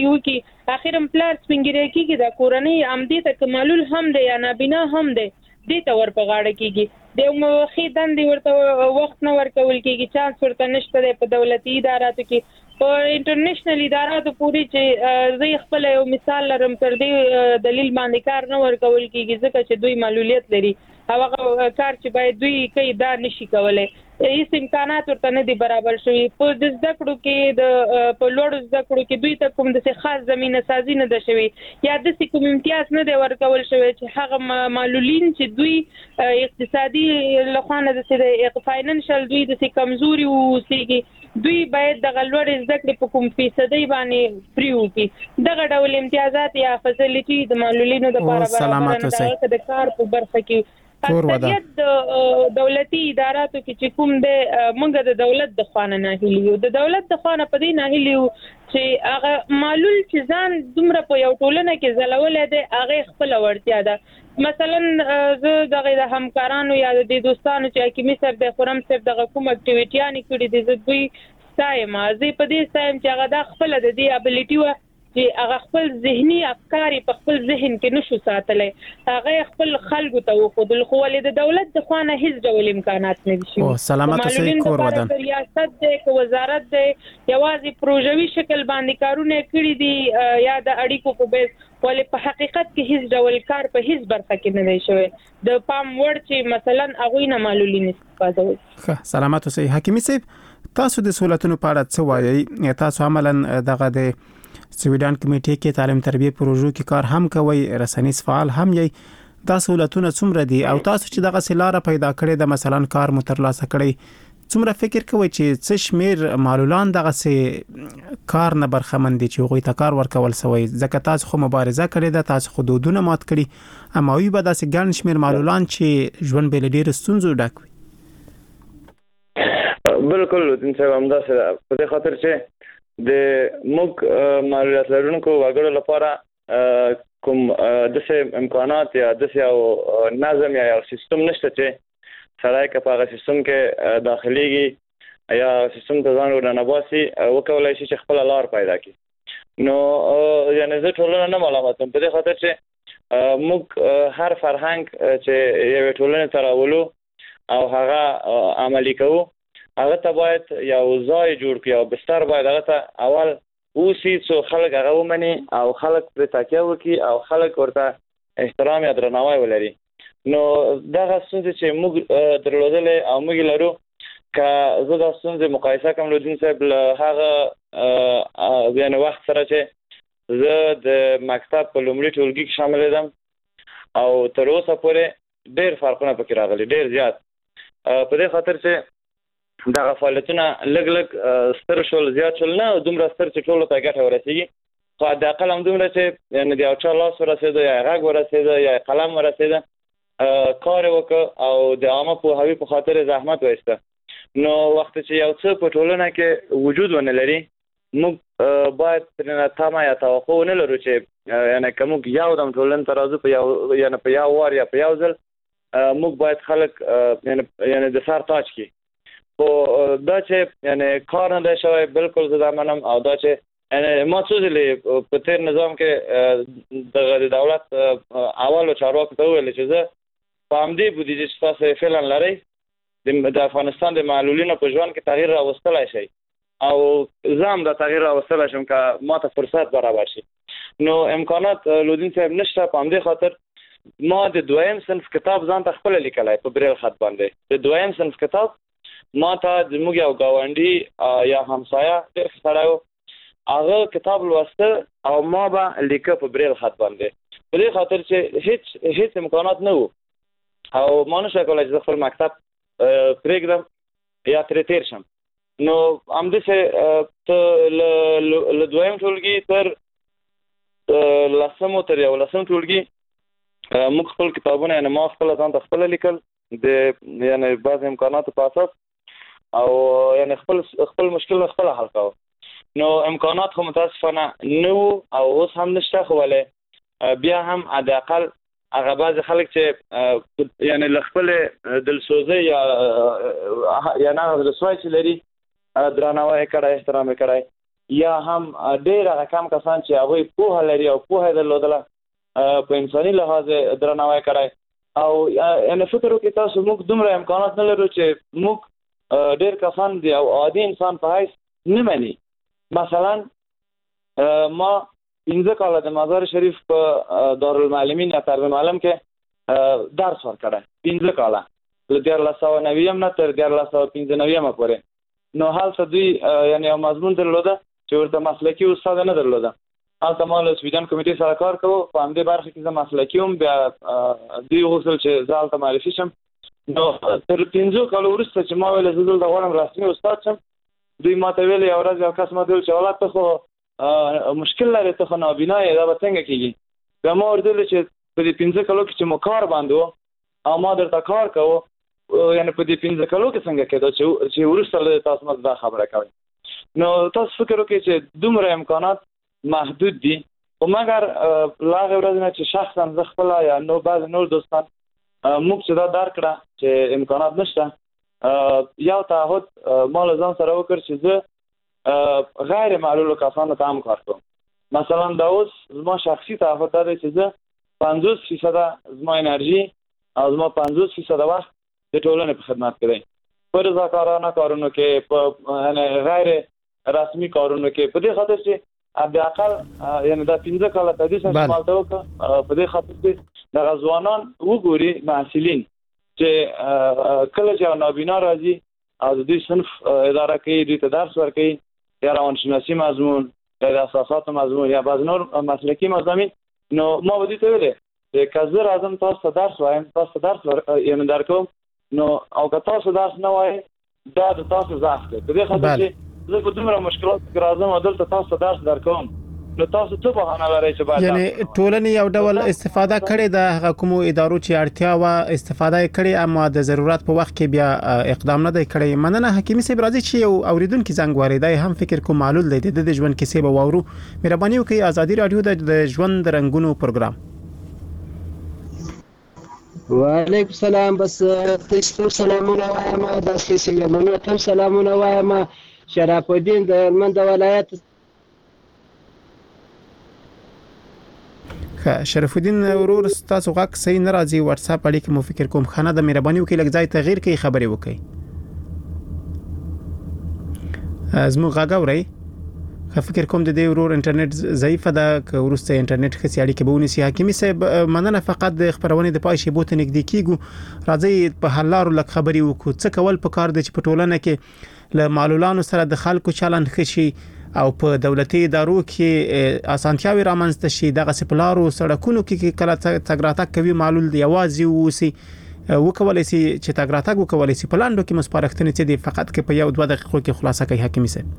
وکړي اخر هم پلار سپین ږیری کېږي دا کورنۍ همدې ته که معلول هم دی یا نابینا هم دی دې ته ور په غاړه کېږي د یو ښې دندې ورته وخت نه ورکول کېږي چانس ورته نشته دی په دولتي اداراتو کې. په انټرنیشنل اداراتو پورې چې زه خپل یو مثال لرم تر دې دلیل باندې کار نه ورکول کېږي ځکه چې دوی معلولیت لري او هغه کار چې باید دوی کوي دا نشي کولی هیڅ امکانات ورته نه دي برابر شوي. په د زده کړو کې په لوړو زده کړو کې دوی ته کوم داسې خاص زمینه سازي نه ده شوې یا داسې کوم امتیاز نه دی ورکول شوی چې هغه معلولین چې دوی اقتصادي لخوا نه داسې فاینانشل دوی داسې کمزوري اوسېږي دوی باید دغه لوړې زده کړې په کوم فیصدۍ باندې فري وکړي. دغه ډول امتیازات یا فیسیلیټي د معلولینو دپاره برابر نه ده د کار په برخه کې. اکثریت د دولتي اداراتو کې چې کوم دی موږ د دولت د خوا نه ناهیلي یو د دولت د خوا نه په دې ناهیلي یو چې هغه معلول چې ځان دومره په یو ټولنه کې ځلولی دی هغې خپله وړتیا ده. مثلا زه دغه د همکارانو یا د دوستانو چې حکیمي صاحب دی خرم صاحب دغه کوم اکټیویټیانې کړي دي زه دوی ستایم زه په دې ستایم چې هغه دا خپله د دې ابیلیټي وه چې هغه خپل ذهني افکار په خپل ذهن کې نشو ساتلی هغه خپل خلکو ته وښودل خو ولې د دولت د خوا نه هیڅ ډول امکانات نه دي شوي. سلامت اوسئ کور ودان ریاست دی که وزارت دی یوازې پروژوي شکل باندې کارونه کړي دي یا د اړیکو په بیس ولې په حقیقت کې هیڅ ډول کار په هیڅ برخه کې نه دی شوی د پام وړ چې مثلا هغوی نه معلولین استفاده وکړي. سلامت اوسئ حکیمي صاحب تاسو د سہولتونو په اړه څه وایي تاسو عملاً دغه د سویډن کمیټې کې تعلیم تربیه پروژو کې کار هم کوي رسنیز فعال هم یې دا سہولتونه څومره دي او تاسو چې دغه سلاره پیدا کړې د مثلا کار مترلاسه کړی څومره فکر کوي چې څه شمیر معلولان دغه سه کار نه برخمن دي چې هغوی ته کار ورکول سوی ځکه تاسو خو مبارزه کړې ده تاسو حدودونه مات کړي اما وی به داسې ګڼ شمیر معلولان چې ژوند به له ډېرو ستونزو ډک وي. بالکل انسان همداسې ده په دې خاطر چې د موږ معلولیت لرونکو وګړو لپاره کوم داسې امکانات یا داسې یو نظم یا یو سیستم نشته چې سړی که په هغه سیستم کې داخلیږي یا سیستم ته ځان ورننباسي وکولی شي چې خپله لار پیدا کړي. نو یعنې زه ټولنه نه ملامت یم په دې خاطر چې موږ هر فرهنګ چې یوې ټولنې ته راولو او هغه عملي کوو هغه ته باید یو ځای جوړ کړي او بستر باید هغه ته اول اوسي څو خلک هغه ومني او خلک پرې تکیه وکړي او خلک ورته احترام یا درناوی ولري. نو دغه ستونزې چې موږ درلودلې او موږ لرو که زه دا ستونزې مقایسه کوم لودین صاحب له هغه یعنې وخت سره چې زه د مکتب په لومړي ټولګي کې شاملېدم او تر اوسه پورې ډېر فرقونه پکې راغلي ډېر زیات په دې خاطر چې دغه فعالیتونه لږ ستر شول زیات شول نه دومره ستر چې ټولو ته ګټه ورسېږي خو حداقل همدومره چې یعنې د یو چا لاس ورسېده یا غږ ورسېده یا قلم ورسېده کار یې وکړه او د عامه پوهاوي په خاطر یې زحمت وایسته. نو وخت چې یو څه په ټولنه کې وجود ونه لري موږ باید ترېنه تمه یا توقع ونه لرو چې یعنې که موږ یو دم ټولنې ته راځو یعنې په یو وار یا په یو ځل موږ باید خلک یعنې د سر تاج کړي. خو دا چې یعنې کار نه دی شوی بالکل زه دا منم او دا چې یعنې ما څو ځلې په تېر نظام کې د دولت اولو چارواکو ته وویل چې زه په همدې بودیجې چې تاسو فعلا لرئ د افغانستان د معلولینو په ژوند کې تغییر راوستلی شئ او زه هم دا تغییر راوستلی شم که ما ته فرصت برابر شي. نو امکانات لودین صاحب نشته په همدې خاطر ما د دویم صنف کتاب ځان ته خپله لیکلی په بریل خط باندې د دویم صنف کتاب ما ته زموږ یو ګاونډي یا همسایه ډېر ښه سړی و هغه کتاب لوسته او ما به لیکه په بریل خط باندې په دې خاطر چې هیڅ امکانات نه وو او ما نشوای کولی چې زه خپل مکتب پرېږدم یا ترې تېر شم. نو همداسې ته له دویم ټولګي تر لسمو تر 11 ټولګي موږ خپل کتابونه یعنی ما خپل ځان ته خپل لیکل د یعنی بعض امکاناتو په اساس او یعنی خپل مشکل خپل حل کاوه. نو امکانات خو متاسفانه نو او اوس هم نشته، خو ولې بیا هم د اقل هغه بعض خلک چې یعنی خپل دلسوزي یا نه رسوای چې لري درناوی کړای، احترام کړای، یا هم ډېر هغه کم کسان چې هغه پوهه لري او پوهه درلودله په انساني لحاظ درناوی کړای. او یعنی فکر وکړئ تاسو موږ دومره امکانات نه لرو چې موږ ډېر کسان دی او عادي انسان په حیث نه مني. مثلا ما 15 کاله د مزار شریف په دارالمعلمین یا طالب علم کې درس ورکړم، 15 کاله له 1390 نه تر 1395 پورې. نو هلته دوی یعنی مضمون درلوده چې ورته مسلکي استاد نه درلوده. هلته ما له سویډن کمیټې سره کار کوو، په همدې برخه کې زه مسلکي وم. بیا دوی غوښتل چې زه هلته معرفي شم. نو تر 15 کالو وروسته چې ما ویل زه دلته غواړم رسمي استاد شم، دوی ما ته ویل یو ورځ یو کس ما ته ویل چې ولاد ته خو مشکل لري، ته خو نابینا یې، دا به څنګه کېږي؟ بیا ما ورته ویل چې په دې 15 کالو کې چې مو کار باندې و او ما درته کار کوو، یعنی په دې 15 کالو کې څنګه کېدو چې وروسته له تاسو ماته دا خبره کوئ؟ نو تاسو فکر وکړئ چې دومره امکانات محدود دي. خو مګر له هغې ورځې نه چې شخصا زه خپله یا نو بعض نور دوستان موږ چې دا درک کړه چې امکانات نشته، یو تعهد ما له ځان سره وکړ چې زه غیر معلولو کسانو ته هم کار کوم. مثلا دا اوس زما شخصي تعهد دا دی چې زه 50% زما انرژي او زما 50% وخت د ټولنې په خدمت کې دی، په رضاکارانه کارونو کې، په غیر رسمي کارونو کې، په دې خاطر چې د اقل یعنی دا 15 کاله تدریس استعمال ته وکړه. په دې خاطر چې د ځوانان وګوري محصلین چې کله چې نابینا راځي او د دې صنف اداره کوي، دوی ته درس ورکوي، یا روانشناسي مضمون یا د اساساتو مضمون یا بعض نور مسلکي مضامین. نو ما به دوی ته ویلې چې که زه راځم تاسو ته درس وایم، تاسو ته درس یعنی درکوم، نو او که تاسو درس نه وایي دا د تاسو ضعف دی. په دې خاطر چې زه په دومره مشکلات کې راځم او دلته تاسو درس درکوم، نو تاسو څه بهانه لرئ چې باید یعنی ټولنې یو ډول استفاده کړي د هغه کومو ادارو چې اړتیا و استفاده کړي، اما د ضرورت په وخت کې بیا اقدام نه دی کړی. مننه حکیمي صاحب. راځي چې یو اوریدونکو زنګ واردای هم فکر کوم معلول دی د ژوند کیسې به واورو. مهرباني وکړئ، ازادي رادیو د ژوند د رنگونو پروګرام. وعلیکم السلام. بس تاسو سلامونه وایم، د سلامونه تم سلامونه وایم. شرف الدین د هلمند ولایت. شرف الدین ورور تاسو غاک صحیح ناراضي واتس اپ اړیکه مو فکر کوم خانه د مهرباني وکړئ لږ ځای تغییر کوي خبري وکړئ. زمو غاګوري فکر کوم د دې ورور انټرنیټ ضعیفه ده، که ورسته انټرنیټ خسي اړیکه به ونیسي. حکیمي صاحب مننه. فقط د خبرونه د پای شی بوته نږدې کیګو. راځي په حلارو لک خبري وکړو. څه کول په کار د چې په ټولنه کې له معلولانو سره د خلکو چلند خشي او په دولتي ادارو کې اسانتیاوي رامنځته شي. دغه سپلارو سړکونو کې کله تګ راتګ کوي معلول دی یوازې وسی وکولای شي چې تګ راتګ وکولای شي. په لاندو کې مسپارښتنې چې دی فقط کې په یو 2 دقیقو کې خلاصه کوي حکیمي صاحب.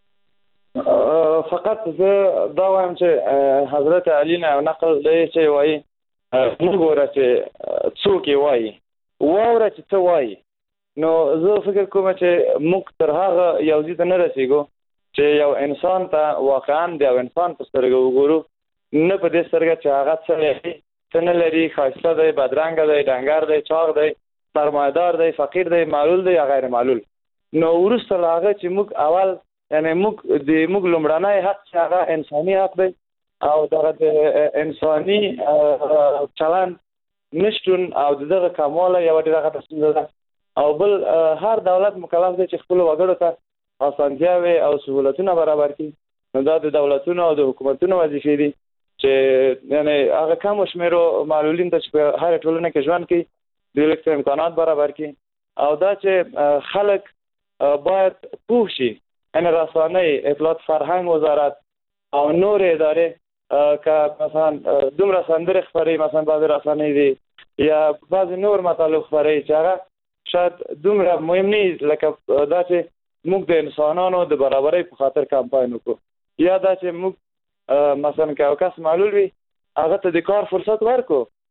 فقط زه دا وایم چې حضرت علی نه نقل دی چې وایي موږ ګوره چې څوک یې وایي واوره چې څه وایي. نو زه فکر کوم چې موږ تر هغه یو ځای ته نه رسیږو چې یو انسان ته واقعا د یو انسان په سترګه وګورو، نه په دې سترګه چې هغه څه لري څه نه لري، ښایسته دی، بدرنګه دی، ډنګر دی، چاغ دی، سرمایه‌دار دی، فقیر دی، معلول دی یا غیر معلول. نو وروسته له هغه چې موږ اول یعنی موږ لومړنی حق چې هغه انساني حق دی او دغه د انساني چلند نشتون او دغه کمواله یو ډېره غټه ستونزه ده. او بل هر دولت مکلف دی چې خپل وګړو ته اسانتیاوي او سهولتونه برابر کړي. نو دا د دولتونو او د حکومتونو وظیفه دي چې یعنی هغه کم شمیرو معلولین ته چې په هر ټولنه کې ژوند کوي د لږ امکانات برابر کړي. او دا چې خلک باید پوه شي، یعنی رسانۍ، اطلاعات فرهنګ وزارت او نور ادارې که مثلا دومره سندرې خپروي، مثلا بعضې رسنۍ دي یا بعضې نور مطالب خپروي چې هغه شاید دومره مهم نه لکه دا چې موږ د انسانانو د برابرۍ په خاطر کمپاین وکړو، یا دا چې موږ مثلا که یو کس معلول وي هغه ته د کار فرصت ورکړو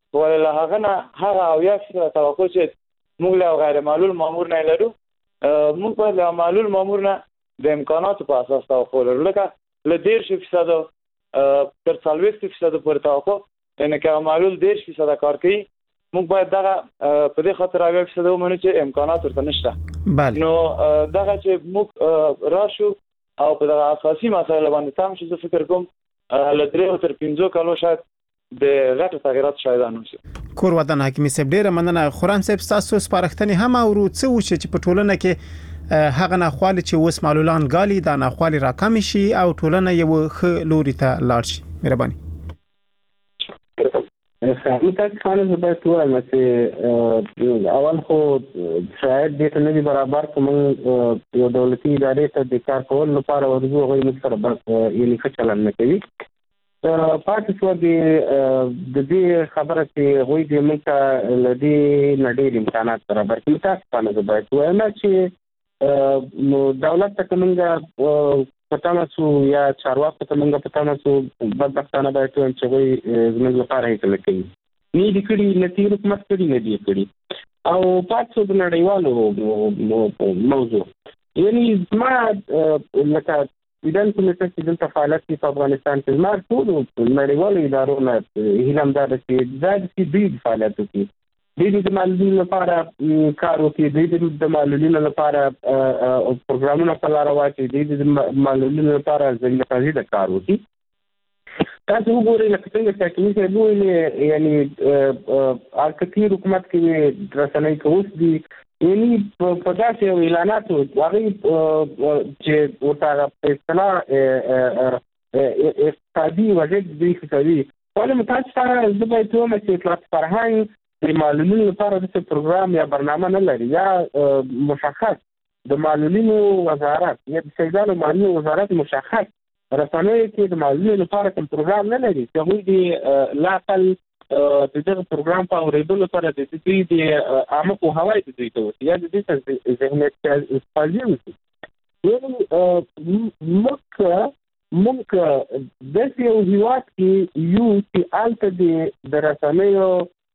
ولله هغه نه هغه او یا توقع چې موږ له غیر معلول مامور نه لرو موږ په له معلول مامور نه د امکاناتو په اساس توقع لرو لکه له 10% تر 40% پورې توقع یعنی که معلول 10% کار کوي موږ باید دغه په دې خاطر 80% ومنو چې امکانات ورته نشته. بله نو دغه چې موږ راشو او په دغه اساسي مسایل باندې تام شو زه فکر کوم له 3 تر 5 کالو شاید د غټ تغیرات شایدان وشي. کور ودان حکیمي صاحب ډیره مننه. خورم صاحب تاسو سپارښتنې هم او څه وشي چې په ټولنه کې هغه ناخوالي چې وس معلولان غالي دا ناخوالي راکم شي او ټولنه یو ښه لوري ته لاړ شي. مهرباني. متاسفانه زه باید وایم چې اول خو شاید دې ته نه دي برابر کوم یو دولتي ادارې ته د کار کولو لپاره ورځو هغوی موږ سره یعنې ښه چلند نه کوي. پاتې شوه د دې خبره چې هغوی دې موږ ته له دې نه ډېر امکانات برابر کړي. متاسفانه زه باید وایم چې دولت ته که موږ په تمه شو یا چارواکو ته موږ په تمه شو بدبختانه باید وایم چې هغوی زموږ لپاره هیڅ نه کوي. نه دي کړي نه تېر حکومت کړي نه دي کړي او پاتې شو د نړیوالو موضوع. یعنې زما لکه ایدان کمیټه چې دلته فعالیت کوي په افغانستان کې زما ټولو نړیوالو ادارو نه هیله همدا ده چې دا چې دوی فعالیت وکړي دوی د معلولینو لپاره کار وکړي دوی د معلولینو لپاره پروګرامونه په لاره واچوي دوی د معلولینو لپاره ځینې د کار وکړي. تاسو وګورئ لکه څنګه چې حکیمي صاحب وویلې یعنې تېر حکومت کې رسنۍ که اوس دي یعنې په داسې یو اعلاناتو هغوی چې ورته هغه په اصطلاح اقتصادي وضعیت دوی ښه کوي. ولې متاسفانه زه باید ووایم چې اطلاعات فرهنګ د معلولینو لپاره داسې پروګرام یا برنامه نه لري یا مشخص د معلولینو وزارت یا د سیدانو معلولینو وزارت مشخص رسنیو کې د معلولینو لپاره کوم پروګرام نه لري چې هغوی د لا اقل د دغه پروګرام په اورېدو لپاره د دوی د عامه پوهاوی د دوی ته وشي یا د دوی ته ذهنیت استفادې وشي. یعنې موږ داسې یو هېواد کې یو چې هلته د رسنیو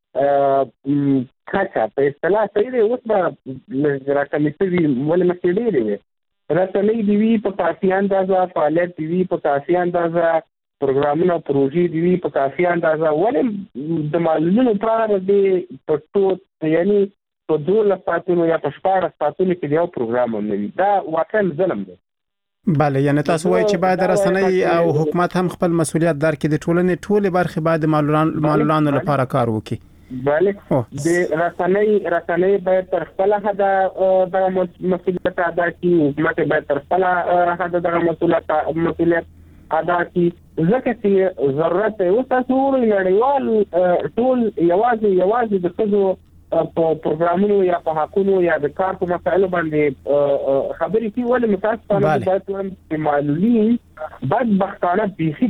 کچه په اصطلاح صحیح دی اوس به راکمې شوي ولې مخکې ډېرې وې رسنۍ دې وي په کافي اندازه فعالیت دې وي په کافي اندازه پروګرامونه پروژې دې وي په کافي اندازه ولې د معلولینو لپاره دې په ټول یعنې په 12 ساعتونو یا په 14 ساعتونو کې یو پروګرام هم نه وي. دا واقعا ظلم دی. بله یعنی تاسو وایي چې باید رسنۍ او حکومت هم خپل مسؤلیت درک کړي د ټولنې ټولې برخې باید د معلولانو لپاره کار وکړي. بله د رسنۍ باید تر خپله حده دغه مسؤلیت ادا کړي حکومت باید تر خپله حده دغه مسؤلیت ادا کړي ځکه چې ضرورت دی. اوس تاسو وګورئ نړیوال ټول یوازې د ښځو په پروګرامونو یا په حقونو یا د کار په مسایلو باندې خبرې کوي. ولې متاسفانه باید وایم چې معلولین بدبختانه بیخي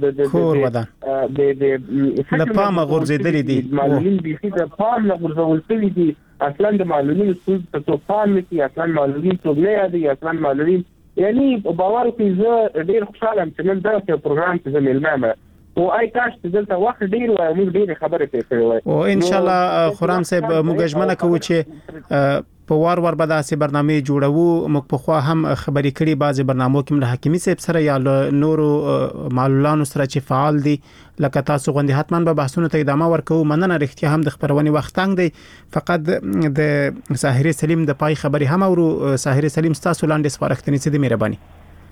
له پامه غورځېدلي دي. معلولین بیخي د پام نه غورځول شوي دي. اصلا د معلولینو ستونزو ته څوک پام نه کوي. اصلا معلولین څوک نه یادوي. اصلا معلولین یعنې په باور وکړئ زه ډېر خوشحاله یم چې نن دغسې یو پروګرام کې زه میلمه یم او آی کاش چې دلته وخت ډیر وای موږ ډیره خبره کوي وای او ان شاء الله خورم صاحب موږ ژمنه کوو چې په وار به داسې برنامه جوړو. موږ په خو هم خبرې کړي بعضي برنامو کې له حکیمي صاحب سره یا نورو معلولانو سره چې فعال دي لکه تاسو غوندي حتمان به بحثونو ته ادامه ورکوو. مننه رښتیا هم د خبرونې وخت تنګ دی. فقط د ساحر سلیم د پای خبري هم او ساحر سلیم تاسو لاندې سپارښتنې څه دي مهرباني.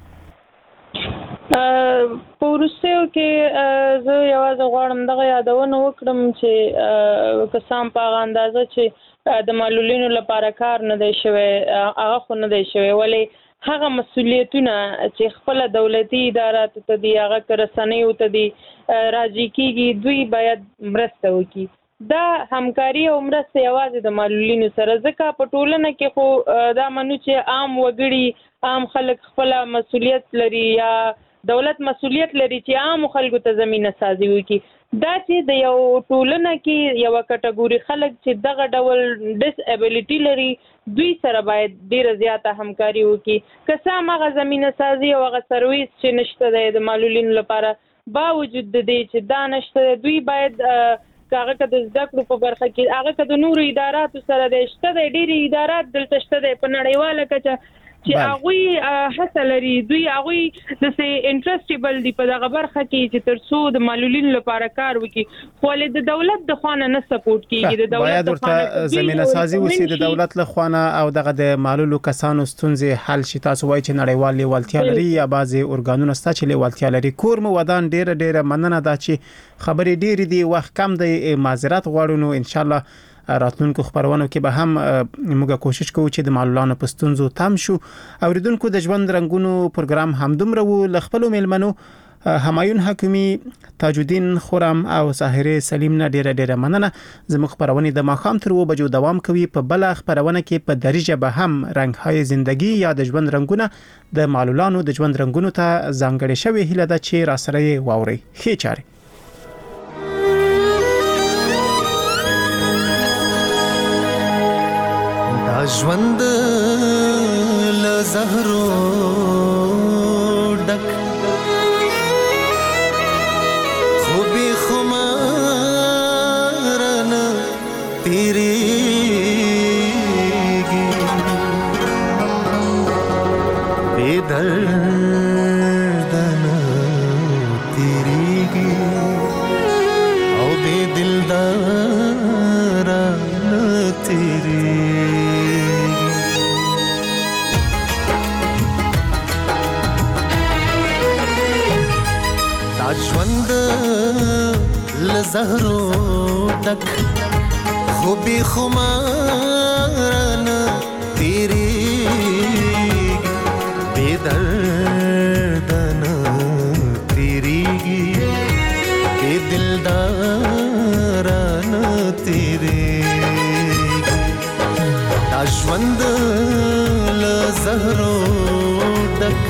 په وروستیو کې زه یوازې غواړم دغه یادونه وکړم چې قسم په هغه اندازه چې د معلولینو لپاره کار نه دی شوی هغه خو نه دی شوی ولې هغه مسؤلیتونه چې خپل دولتي ادارات ته دي هغه که رسنیو ته دي راځي کېږي دوی باید مرسته وکړي. دا همکاري او مرسته یوازې د معلولینو سره ځکه په ټولنه کې خو دا منو چې عام وګړي عام خلک خپل مسؤلیت لري یا دولت مسؤلیت لري چې عام خلکو ته زمينه سازي وکړي. دا چې د یو ټولنه کې یو کټګوري خلک چې دغه ډول ډیس ایبیلیټي لري دوی سره باید ډیره زیاته همکاري وکړي. که څه هم هغه زمينه سازي او هغه سرویس چې نشته د معلولینو لپاره باوجود د دې چې دا نشته دوی باید هغه که د زده کړو په برخه کې هغه که د نورو اداراتو سره د شته د ډېری ادارات دلته شته د په نړیواله کچه چې هغه هڅه لري دوی هغه د سي انټرستیبل دی په دغه برخه کې چې ترڅو د معلولینو لپاره کار وکړي خو له د دولت د خوانه نه سپورټ کیږي د دولت د خوانه زمينه سازي وسی د دولت له خوانه او دغه د معلولو کسانو ستونزې حل شي تاسو وایي چې نړیوال لیوالتیا لري یا بعضي اورګانونه ستا چې لیوالتیا لري کور مو ودان ډیره مننه دا چې خبرې ډېری دی وخت کم دی معذرت غواړو نو ان شاء الله راتلونکو خبرونو کې به هم موږ کوشش کوو چې د معلولانو پستونزو تام شو اوریدونکو د ژوند رنگونو پروګرام همدومره وو لخپل میلمنو همایون حکیمی تاج الدین خرم او ساحره سلیم نه ډیره مننه زموږ خبرونه د ماخام تر و بجو دوام کوي په بل خبرونه کې په دریجه به هم رنگهای زندگی یا د ژوند رنگونه د معلولانو د ژوند رنگونو ته ځانګړي شوی هله د چې را سره واوري خې چاري ژوند له زهرو ډک خوبي خمارن تیریږي بے دردن تیریږي او بے دلدارن تیریږي ژوند لزهرو ډک خوبي خمارن تیریږي بے دردن تیریږي بے دلدارن تیریږي دا ژوند لزهرو ډک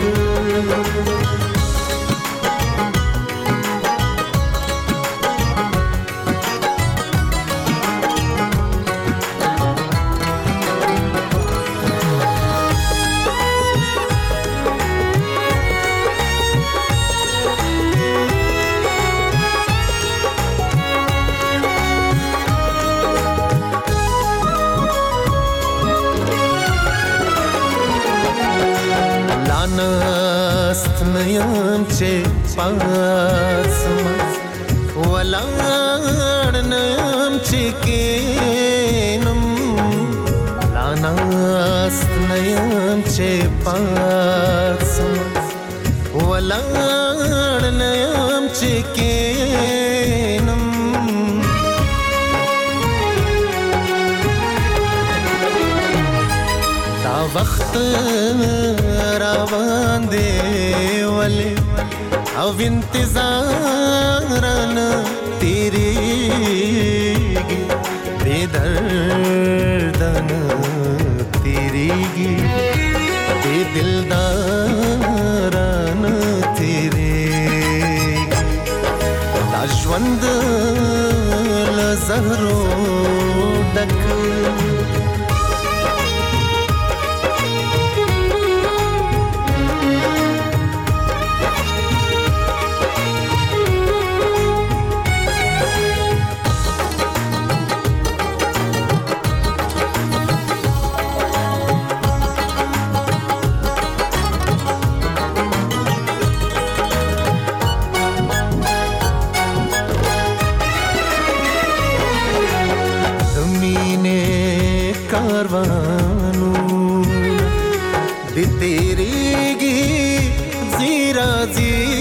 نیم چې پاسم ولاړ نیم چې کینم لاناست نیم چې پاسم ولاړ نیم چې کینم دا وخت روان دی ولی او انتظارن تیریږي بے دردن تیریږي بے دلدارن تیریږي دا ژوند له زهرو ډک کاروانو د تیریږي زیرا زی